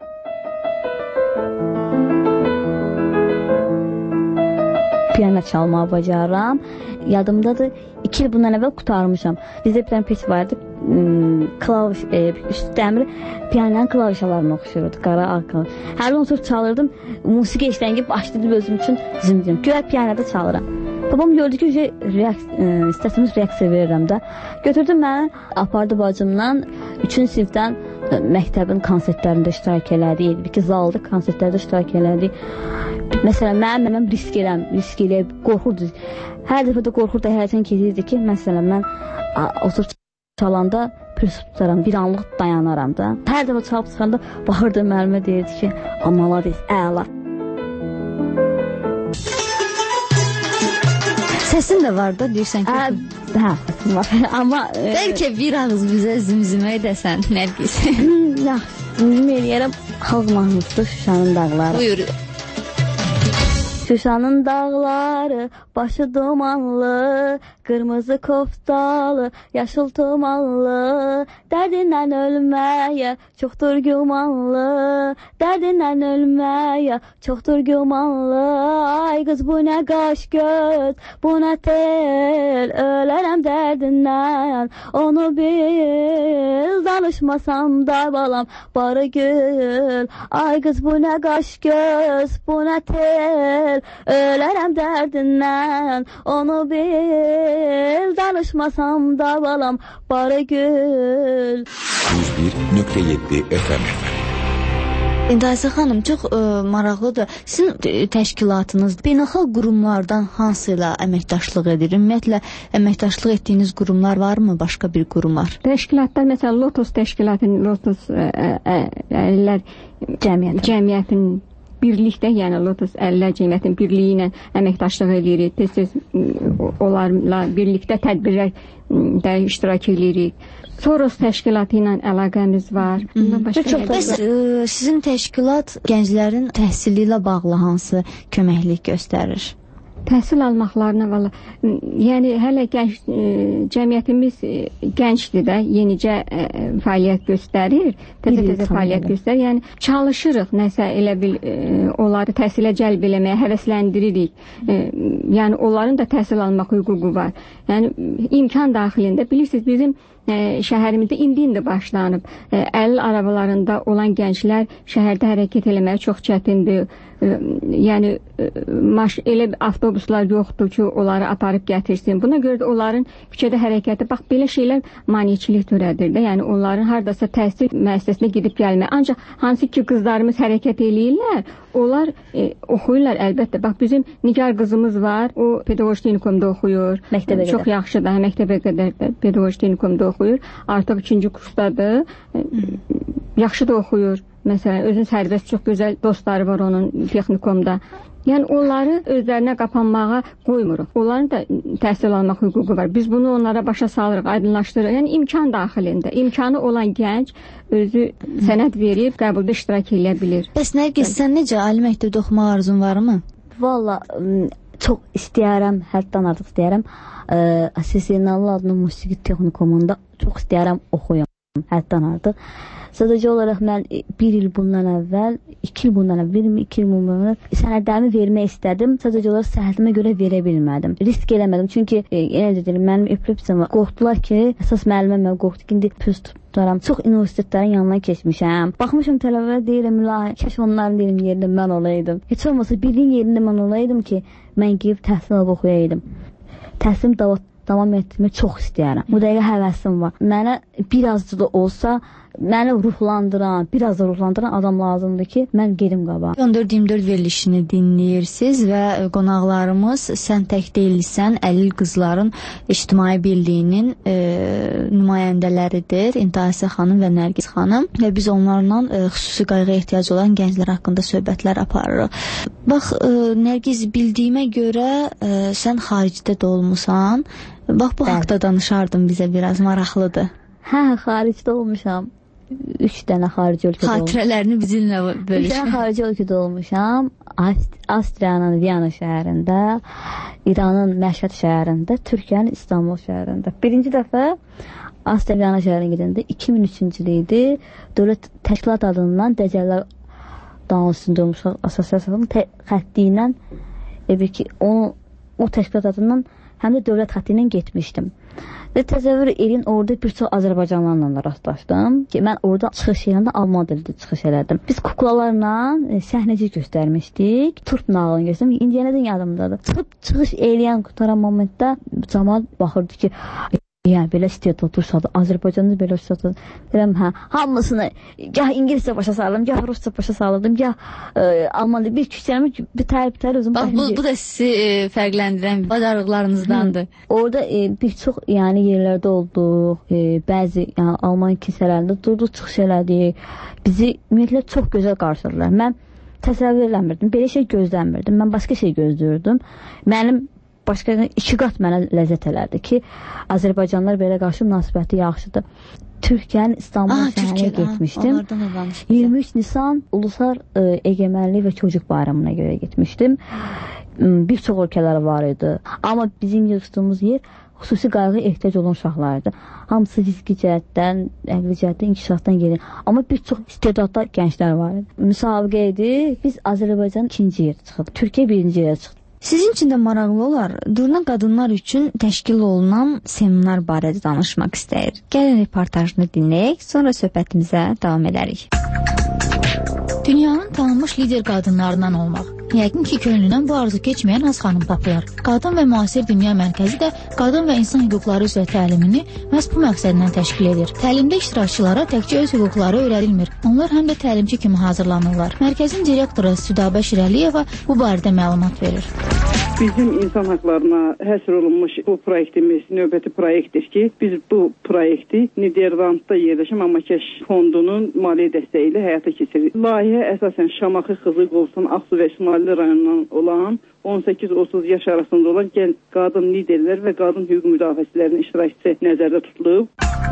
Piyano çalmağı bacarıram. Yadımdadır, iki il bundan əvvəl qutarmışam. Bizdə bir tane peç vardı, klaviş, e, üstü dəmir piyanonun klavişalarını oxşuyurdu, qara arkalı. Hər onu sonra çalırdım, musiqi işləngi başladı özüm üçün zümzüm. Güya piyanoda çalıram. Babam gördü ki, istəsimiz reaksiya verirəm də. Götürdüm məni, apardı bacımdan, üçüncü sinifdən məktəbin konsertlərində iştirak elədi. Bir ki, zalda konsertlərdə iştirak elədi. Məsələn, mənim mənəm risk eləm, risk eləyib, qorxurdu. Hər dəfə də qorxurdu, həyəcan keçirdi ki, məsələn, mən oturub çalanda pürsüb tutaram, bir anlıq dayanaram da. Hər dəfə çalıb çıxanda baxırdı müəllimə deyirdi ki, amaladıyız, əla. Səsin də var da, deyirsən ki... Hə, səsim var. Amma... Bəlkə bir ağız bizə zümzümə edəsən, Nərgiz. Yaxşı, zümzümə eləyərəm. Xalq mahnısı Şuşanın dağları. Buyur. Şuşanın dağları, başı dumanlı, qırmızı koftalı, yaşıl tumanlı, dərdindən ölməyə çoxdur gümanlı, dərdindən ölməyə çoxdur gümanlı. Ay qız, bu nə qaş göz, bu nə tel, ölərəm dərdindən, onu bil, danışmasam da balam, barı gül. Ay qız, bu nə qaş göz, bu nə tel, ölərəm dərdindən, onu bil, danışmasam da balam, barı gül. yüz bir nöqtə yeddi F M. Dayısı xanım, çox ə, maraqlıdır. Sizin təşkilatınız beynəlxalq qurumlardan hansı ilə əməkdaşlıq edir? Ümumiyyətlə, əməkdaşlıq etdiyiniz qurumlar varmı, başqa bir qurumlar? Təşkilatlar, məsələn, Lotus təşkilatının, Lotus əllər cəmiyyətin, cəmiyyətin birlikdə, yəni Lotus əllər cəmiyyətin birliyi ilə əməkdaşlıq edirik. Tez-tez onlarla birlikdə tədbirlərdə iştirak edirik. Soros təşkilatı ilə əlaqəmiz var. Çox bəs sizin təşkilat gənclərin təhsili ilə bağlı hansı köməklik göstərir? Təhsil almaqlarına valla, yəni hələ gənc, e, cəmiyyətimiz e, gəncdir də, yenicə e, fəaliyyət göstərir, təzə-təzə fəaliyyət göstərir. Yəni çalışırıq nəsə elə bil e, onları təhsilə cəlb eləməyə həvəsləndiririk. E, yəni onların da təhsil almaq hüququ var. Yəni imkan daxilində bilirsiniz bizim e, şəhərimizdə indi-indi başlanıb. E, əl arabalarında olan gənclər şəhərdə hərəkət eləməyə çox çətindir. E, yəni e, maş, elə avtobus avtobuslar yoxdur ki, onları aparıb gətirsin. Buna görə də onların küçədə hərəkəti, bax belə şeylər maneçilik törədir də. Yəni onların hardasa təhsil müəssisəsinə gedib gəlmək. Ancaq hansı ki qızlarımız hərəkət eləyirlər, onlar e, oxuyurlar əlbəttə. Bax bizim Nigar qızımız var, o pedaqoji texnikumda oxuyur. Məktəbə Çox qədər. yaxşı da, məktəbə qədər də pedaqoji texnikumda oxuyur. Artıq ikinci kursdadır. E, yaxşı da oxuyur. Məsələn, özün sərbəst çox gözəl dostları var onun texnikumda. Yəni onları özlərinə qapanmağa qoymuruq. Onların da təhsil almaq hüququ var. Biz bunu onlara başa salırıq, aydınlaşdırırıq. Yəni imkan daxilində. İmkanı olan gənc özü sənəd verib qəbulda iştirak edə bilir. Bəs Nərgiz, sən necə ali məktəbdə oxumaq arzun varmı? Valla çox istəyərəm, həddən artıq istəyərəm. Sesenallı adlı musiqi texnikumunda çox istəyərəm oxuyam, həddən artıq. Sadəcə olaraq mən bir il bundan əvvəl, iki il bundan əvvəl, iki il bundan əvvəl sənədlərimi vermək istədim. Sadəcə olaraq səhhətimə görə verə bilmədim. Risk eləmədim. Çünki e, yenə də deyirəm, mənim epilepsiyam var. Qorxdular ki, əsas müəllimə mən qorxdu ki, indi püs tutaram. Çox universitetlərin yanından keçmişəm. Baxmışam tələbələrə deyirəm, ilahi, kəş onların deyirəm yerində mən olaydım. Heç olmasa birinin yerində mən olaydım ki, mən geyib təhsil alıb oxuyaydım. Təhsilim davam, davam etdirmək çox istəyərəm. Bu dəqiqə həvəsim var. Mənə biraz da olsa məni ruhlandıran, biraz da ruhlandıran adam lazımdır ki, mən gedim qabağa. on dörd iyirmi dörd verilişini dinləyirsiniz və qonaqlarımız sən tək deyilsən, Əlil Qızların İctimai Birliyinin e, nümayəndələridir. İntahəsə xanım və Nərgiz xanım və biz onlarla e, xüsusi qayğıya ehtiyacı olan gənclər haqqında söhbətlər aparırıq. Bax, e, Nərgiz, bildiyimə görə e, sən xaricdə də olmusan. Bax, bu haqda danışardın bizə biraz, maraqlıdır. Hə, xaricdə olmuşam. Üç dənə xarici ölkədə olmuşam. Xatirələrini bizimlə bölüş. Üç dənə xarici ölkədə olmuşam. Avstriyanın Viyana şəhərində, İranın Məşhəd şəhərində, Türkiyənin İstanbul şəhərində. Birinci dəfə Avstriya Viyana şəhərinə gedəndə iki min üçüncü il idi. Dövlət Təşkilat adından Dəcəllər Danışdırılmışlar Assosiasiyasının xətti ilə e, ki, o, o təşkilat adından həm də dövlət xətti ilə getmişdim. Və təsəvvür edin, orada bir çox Azərbaycanlarla rastlaşdım ki, mən orada çıxış eləyəndə alman dilində çıxış elədim. Biz kuklalarla e, səhnəcə göstərmişdik. Turp nağılını göstərmişdik. İndiyənədən yadımdadır. Çıxıb çıxış eləyən qutaran momentdə cəmaət baxırdı ki, yəni belə istedadlı uşaqdır. Azərbaycanda belə uşaqdır. Deyirəm, hə, hamısını gah ingiliscə başa salırdım, gah rusca başa salırdım, gah e, alman dili. Bir küçəmi bitər-bitər özüm başa. Bu, bu da sizi e, fərqləndirən bacarıqlarınızdandır. Hı. Orada e, bir çox yəni yerlərdə olduq, e, bəzi yəni alman kilsələrində durduq, çıxış elədik. Bizi ümumiyyətlə çox gözəl qarşıladılar. Mən təsəvvür eləmirdim, belə şey gözləmirdim. Mən başqa şey gözləyirdim. Mənim başqa iki qat mənə ləzzət elədi ki, Azərbaycanlılar belə qarşı münasibəti yaxşıdır. Türkiyənin İstanbul şəhərinə getmişdim. iyirmi üç Nisan Ulusal e, Egemenlik və Çocuk Bayramına görə getmişdim. Bir çox ölkələr var idi. Amma bizim yığışdığımız yer xüsusi qayğıya ehtiyac olan uşaqlardı. Hamısı fiziki cəhətdən, əqli cəhətdən, inkişafdan gedir. Amma bir çox istedadlı gənclər var idi. Müsabiqə idi. Biz Azərbaycan ikinci yerə çıxdıq. Türkiyə birinci yerə çıxdı. Sizin üçün də maraqlı olar, durna qadınlar üçün təşkil olunan seminar barədə danışmaq istəyir. Gəlin reportajını dinləyək, sonra söhbətimizə davam edərik. Dünyanın tanınmış lider qadınlarından olmaq. Yəqin ki, könlündən bu arzu keçməyən az xanım tapılar. Qadın və Müasir Dünya Mərkəzi də qadın və insan hüquqları üzrə təlimini məhz bu məqsədlə təşkil edir. Təlimdə iştirakçılara təkcə öz hüquqları öyrədilmir. Onlar həm də təlimçi kimi hazırlanırlar. Mərkəzin direktoru Südabə Şirəliyeva bu barədə məlumat verir. Bizim insan haqlarına həsr olunmuş bu proyektimiz növbəti proyektdir ki, biz bu proyekti Niderlandda yerləşən Mamakeş fondunun maliyyə dəstəyi ilə həyata keçiririk. Layihə əsasən Şamaxı, Qızılqovsan, Ağsu və Şimali rayonundan olan on səkkiz otuz yaş arasında olan gənc qadın liderlər və qadın hüquq müdafiəçilərinin iştirakçısı nəzərdə tutulub.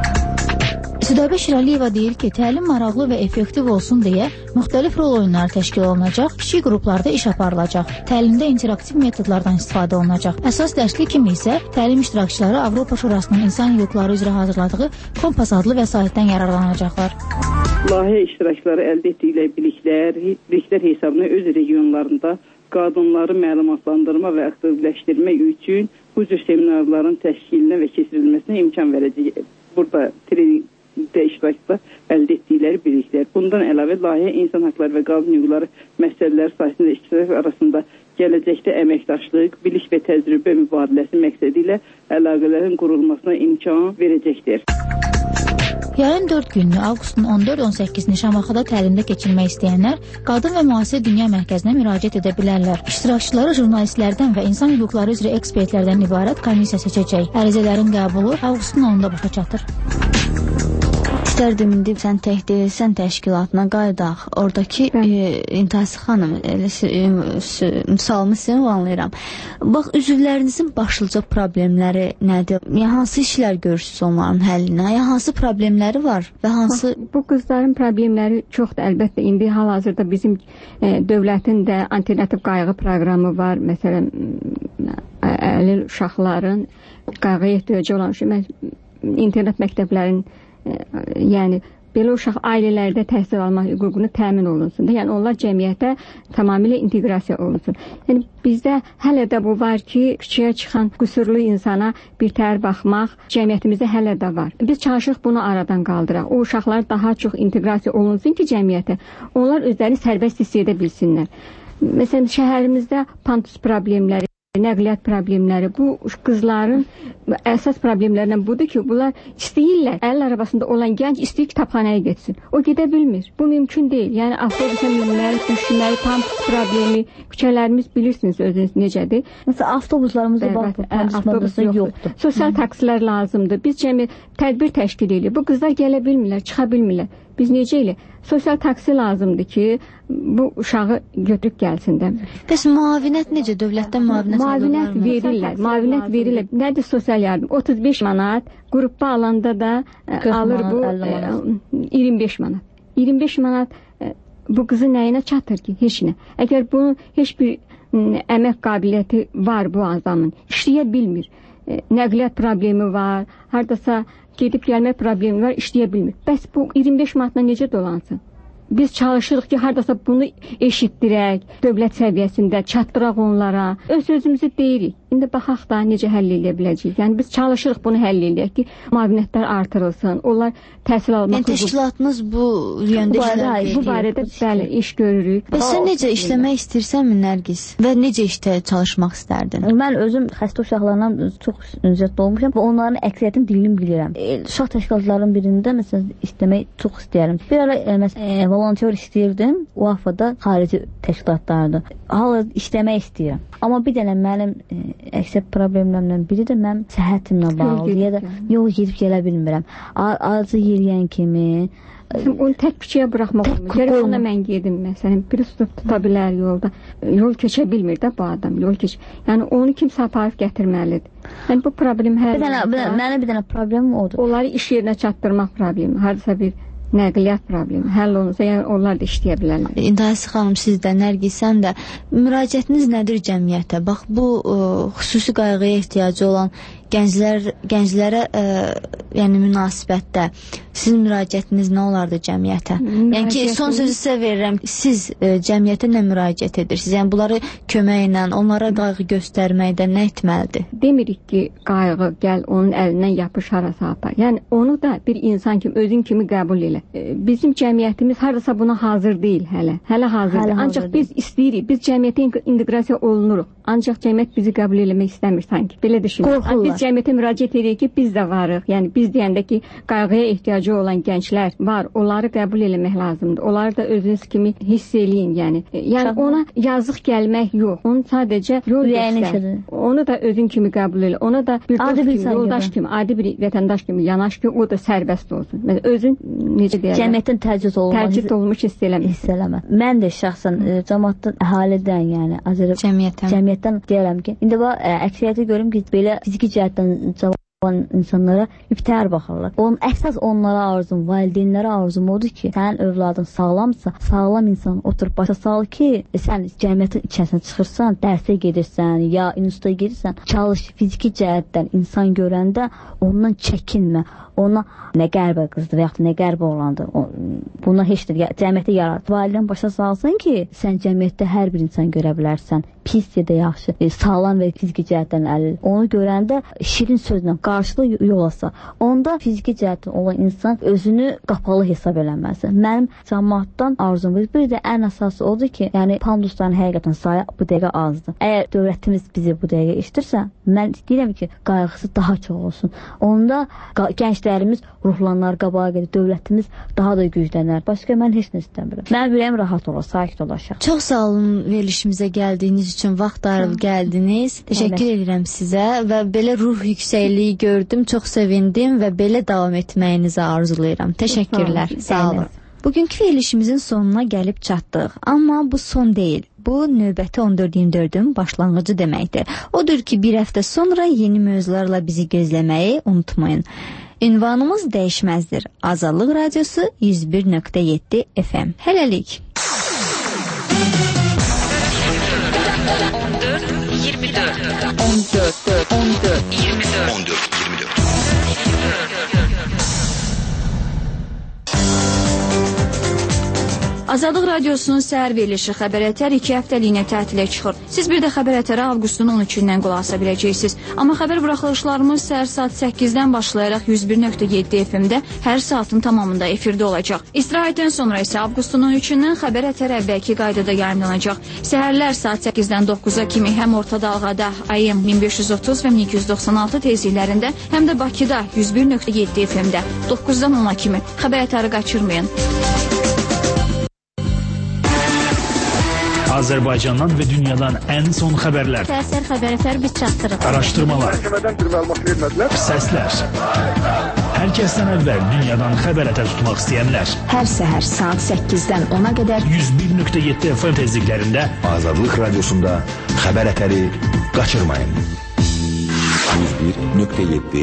Südabə Şirəliyeva deyir ki, təlim maraqlı və effektiv olsun deyə müxtəlif rol oyunları təşkil olunacaq, kiçik qruplarda iş aparılacaq. Təlimdə interaktiv metodlardan istifadə olunacaq. Əsas dərslik kimi isə təlim iştirakçıları Avropa Şurasının insan hüquqları üzrə hazırladığı Kompas adlı vəsaitdən yararlanacaqlar. Layihə iştirakçıları əldə etdikləri biliklər, biliklər hesabına öz regionlarında qadınları məlumatlandırma və aktivləşdirmək üçün bu cür seminarların təşkilinə və keçirilməsinə imkan verəcək. Burada trening də iştirakçılar əldə etdikləri biliklər. Bundan əlavə layihə insan haqları və qadın hüquqları məsələləri sahəsində iştirak arasında gələcəkdə əməkdaşlıq, bilik və təcrübə mübadiləsi məqsədi ilə əlaqələrin qurulmasına imkan verəcəkdir. Yarın dörd günlü avqustun on dörd on səkkizini Şamaxıda təlimdə keçirmək istəyənlər Qadın və Müasir Dünya Mərkəzinə müraciət edə bilərlər. İştirakçıları jurnalistlərdən və insan hüquqları üzrə ekspertlərdən ibarət komissiya seçəcək. Ərizələrin qəbulu avqustun onunda başa çatır. İstərdim indi sən tək deyilsən təşkilatına qaydaq. Oradakı e, İntasi xanım misalımı sizin anlayıram. Bax, üzvlərinizin başlıca problemləri nədir? Yəni, hansı işlər görürsünüz onların həllinə? Yəni, hansı problemləri var və hansı... Bax, bu qızların problemləri çoxdur. Əlbəttə, indi hal-hazırda bizim e, dövlətin də alternativ qayğı proqramı var. Məsələn, əlil uşaqların qayğıya ehtiyacı olan şey, internet məktəblərin yəni belə uşaq ailələrdə təhsil almaq hüququnu təmin olunsun. Yəni onlar cəmiyyətə tamamilə inteqrasiya olunsun. Yəni bizdə hələ də bu var ki, küçəyə çıxan qüsurlu insana bir təhər baxmaq cəmiyyətimizdə hələ də var. Biz çalışırıq bunu aradan qaldıraq. O uşaqlar daha çox inteqrasiya olunsun ki, cəmiyyətə onlar özlərini sərbəst hiss edə bilsinlər. Məsələn, şəhərimizdə pantus problemləri, nəqliyyat problemləri, bu qızların əsas problemlərindən budur ki, bunlar istəyirlər, əlil arabasında olan gənc istəyir kitabxanaya getsin. O gedə bilmir. Bu mümkün deyil. Yəni, avtobusa minmək, düşmək, tam problemi, küçələrimiz bilirsiniz özünüz necədir. Məsələn, avtobuslarımızda bax, avtobus yoxdur. Sosial taksilər lazımdır. Biz cəmi tədbir təşkil edirik. Bu qızlar gələ bilmirlər, çıxa bilmirlər. Biz necə elə? Sosial taksi lazımdır ki, bu uşağı götürüb gəlsin də. Bəs müavinət necə? Dövlətdən müavinət Müavinət verirlər. Müavinət verirlər. Nədir sosial yardım? otuz beş manat, qrupda alanda da alır bu iyirmi beş manat. iyirmi beş manat bu qızın nəyinə çatır ki? Heç nə. Əgər bunun heç bir əmək qabiliyyəti var bu adamın, işləyə bilmir. Nəqliyyat problemi var, haradasa gedib gəlmək problemi var, işləyə bilmir. Bəs bu iyirmi beş manatla necə dolansın? Biz çalışırıq ki, haradasa bunu eşitdirək, dövlət səviyyəsində çatdıraq onlara. Öz sözümüzü deyirik. İndi baxaq da necə həll edə biləcəyik. Yəni biz çalışırıq bunu həll edək ki, müavinətlər artırılsın. Onlar təhsil almaq. Yəni təşkilatınız bu yöndə işlər Bu barədə bəli iş görürük. Bəs sən necə işləmək istəyirsənmi Nərgiz? Və necə işdə çalışmaq istərdin? Mən özüm xəstə uşaqlarla çox ünsiyyətdə olmuşam və onların əksəriyyətinin dilini bilirəm. Uşaq təşkilatlarının birində məsələn işləmək çox istəyirəm. Bir ara e, məsələn volontyor istəyirdim. O afada xarici təşkilatlardı. Hala işləmək istəyirəm. Amma bir dənə mənim e, əksər problemlərimdən biri də mən səhhətimlə bağlı ya da yol gedib gələ bilmirəm. Acı yeyən kimi Bizim onu tək küçəyə buraxmaq olmur. Gəlib ona mən gedim məsələn. Biri tutub tuta bilər yolda. Yol keçə bilmir də bu adam. Yol keç. Yəni onu kimsə aparıb gətirməlidir. Yəni bu problem hər bir dənə, bir dənə, mənim bir dənə problemim odur. Onları iş yerinə çatdırmaq problemi. Hardasa bir nəqliyyat problemi həll olunsa, yəni onlar da işləyə bilərlər. İntasi xanım, siz də, Nərgiz, sən də müraciətiniz nədir cəmiyyətə? Bax, bu ə, xüsusi qayğıya ehtiyacı olan gənclər, gənclərə ə, yəni münasibətdə sizin müraciətiniz nə olardı cəmiyyətə? Yəni ki, son sözü sizə verirəm. Siz ə, cəmiyyətə nə müraciət edirsiniz? Yəni bunları köməklə, onlara qayğı göstərməkdə nə etməlidir? Demirik ki, qayğı gəl onun əlindən yapış harasa apar. Yəni onu da bir insan kimi, özün kimi qəbul elə. Bizim cəmiyyətimiz hardasa buna hazır deyil hələ. Hələ hazırdır. Hələ Ancaq hazır biz deyil. istəyirik. Biz cəmiyyətə inteqrasiya olunuruq. Ancaq cəmiyyət bizi qəbul eləmək istəmir sanki. Belə düşünürük. Biz cəmiyyətə müraciət edirik ki, biz də varıq. Yəni biz deyəndə ki, qayğıya ehtiyacı olan gənclər var. Onları qəbul eləmək lazımdır. Onları da özünüz kimi hiss eləyin, yəni. Yəni ona yazıq gəlmək yox. Onu sadəcə yol göstər. Onu da özün kimi qəbul elə. Ona da bir dost kimi, yoldaş kimi, adi bir vətəndaş kimi yanaş ki, o da sərbəst olsun. Məsələn, özün necə deyirlər? Cəmiyyətin təcrid olunması. Təcrid olmuş hiss eləmə. Hiss eləmə. Mən də şəxsən e, cəmaatdan, əhalidən, yəni Azərbaycan cəmiyyətdən, cəmiyyətdən deyirəm ki, indi bax əksəriyyəti görürəm ki, belə fiziki cəhətdən cavan insanlara müftər baxırlar. Onun əsas onlara arzum, valideynlərə arzum odur ki, sənin övladın sağlamsa, sağlam insan oturub başa sal ki, sən cəmiyyətin içərisinə çıxırsan, dərsə gedirsən, ya instituta gedirsən, çalış fiziki cəhətdən insan görəndə ondan çəkinmə. Ona nə qəribə qızdır və yaxud nə qəribə oğlandır. Buna heç də cəmiyyətə yarar. Valideyn başa salsın ki, sən cəmiyyətdə hər bir insan görə bilərsən. Pis ya da yaxşı, e, sağlam və fiziki cəhətdən əlil. Onu görəndə şirin sözlə qarşıda yol alsa, onda fiziki cəhətdən olan insan özünü qapalı hesab eləməz. Mənim cəmaatdan arzum bir də ən əsası odur ki, yəni pandusların həqiqətən sayı bu dəqiqə azdır. Əgər dövlətimiz bizi bu dəqiqə eşidirsə, mən istəyirəm ki, qayğısı daha çox olsun. Onda gənclərimiz ruhlanlar qabağa gedir, dövlətimiz daha da güclənər. Başqa mən heç nə istəmirəm. Mənim ürəyim rahat olur, sakit olacaq. Çox sağ olun verilişimizə gəldiyiniz üçün, vaxt ayırıb gəldiniz. Təşəkkür evet. edirəm sizə və belə ruh yüksəkliyi gördüm, çox sevindim və belə davam etməyinizi arzulayıram. Təşəkkürlər. Sağ olun. Bugünkü verilişimizin sonuna gəlib çatdıq. Amma bu son deyil. Bu növbəti on dörd iyirmi dördün başlanğıcı deməkdir. Odur ki, bir həftə sonra yeni mövzularla bizi gözləməyi unutmayın. Ünvanımız dəyişməzdir. Azadlıq Radiosu yüz bir nöqtə yeddi F M. Hələlik. on dörd iyirmi dörd on dörd on dörd iyirmi dörd on dörd iyirmi dörd Azadlıq Radiosunun səhər verilişi Xəbər Ətər iki həftəliyinə tətilə çıxır. Siz bir də Xəbər Ətərə avqustun on üçündən qulaq asa biləcəksiniz. Amma xəbər buraxılışlarımız səhər saat səkkizdən başlayaraq yüz bir nöqtə yeddi F M-də hər saatın tamamında efirdə olacaq. İstirahətdən sonra isə avqustun on üçündən Xəbər Ətər əvvəlki qaydada yayımlanacaq. Səhərlər saat səkkizdən doqquza kimi həm orta dalğada A M min beş yüz otuz və min iki yüz doxsan altı tezliklərində, həm də Bakıda yüz bir nöqtə yeddi F M-də doqquzdan ona kimi Xəbər Ətəri qaçırmayın. Azərbaycandan və dünyadan ən son xəbərlər. Səhər Xəbər Ətər biz çatdırırıq. Araşdırmalar. Səslər. Hər kəsdən əvvəl dünyadan Xəbər Ətər tutmaq istəyənlər. Hər səhər saat səkkizdən ona qədər yüz bir nöqtə yeddi F M tezliklərində Azadlıq Radiosunda Xəbər Ətəri qaçırmayın. yüz bir nöqtə yeddi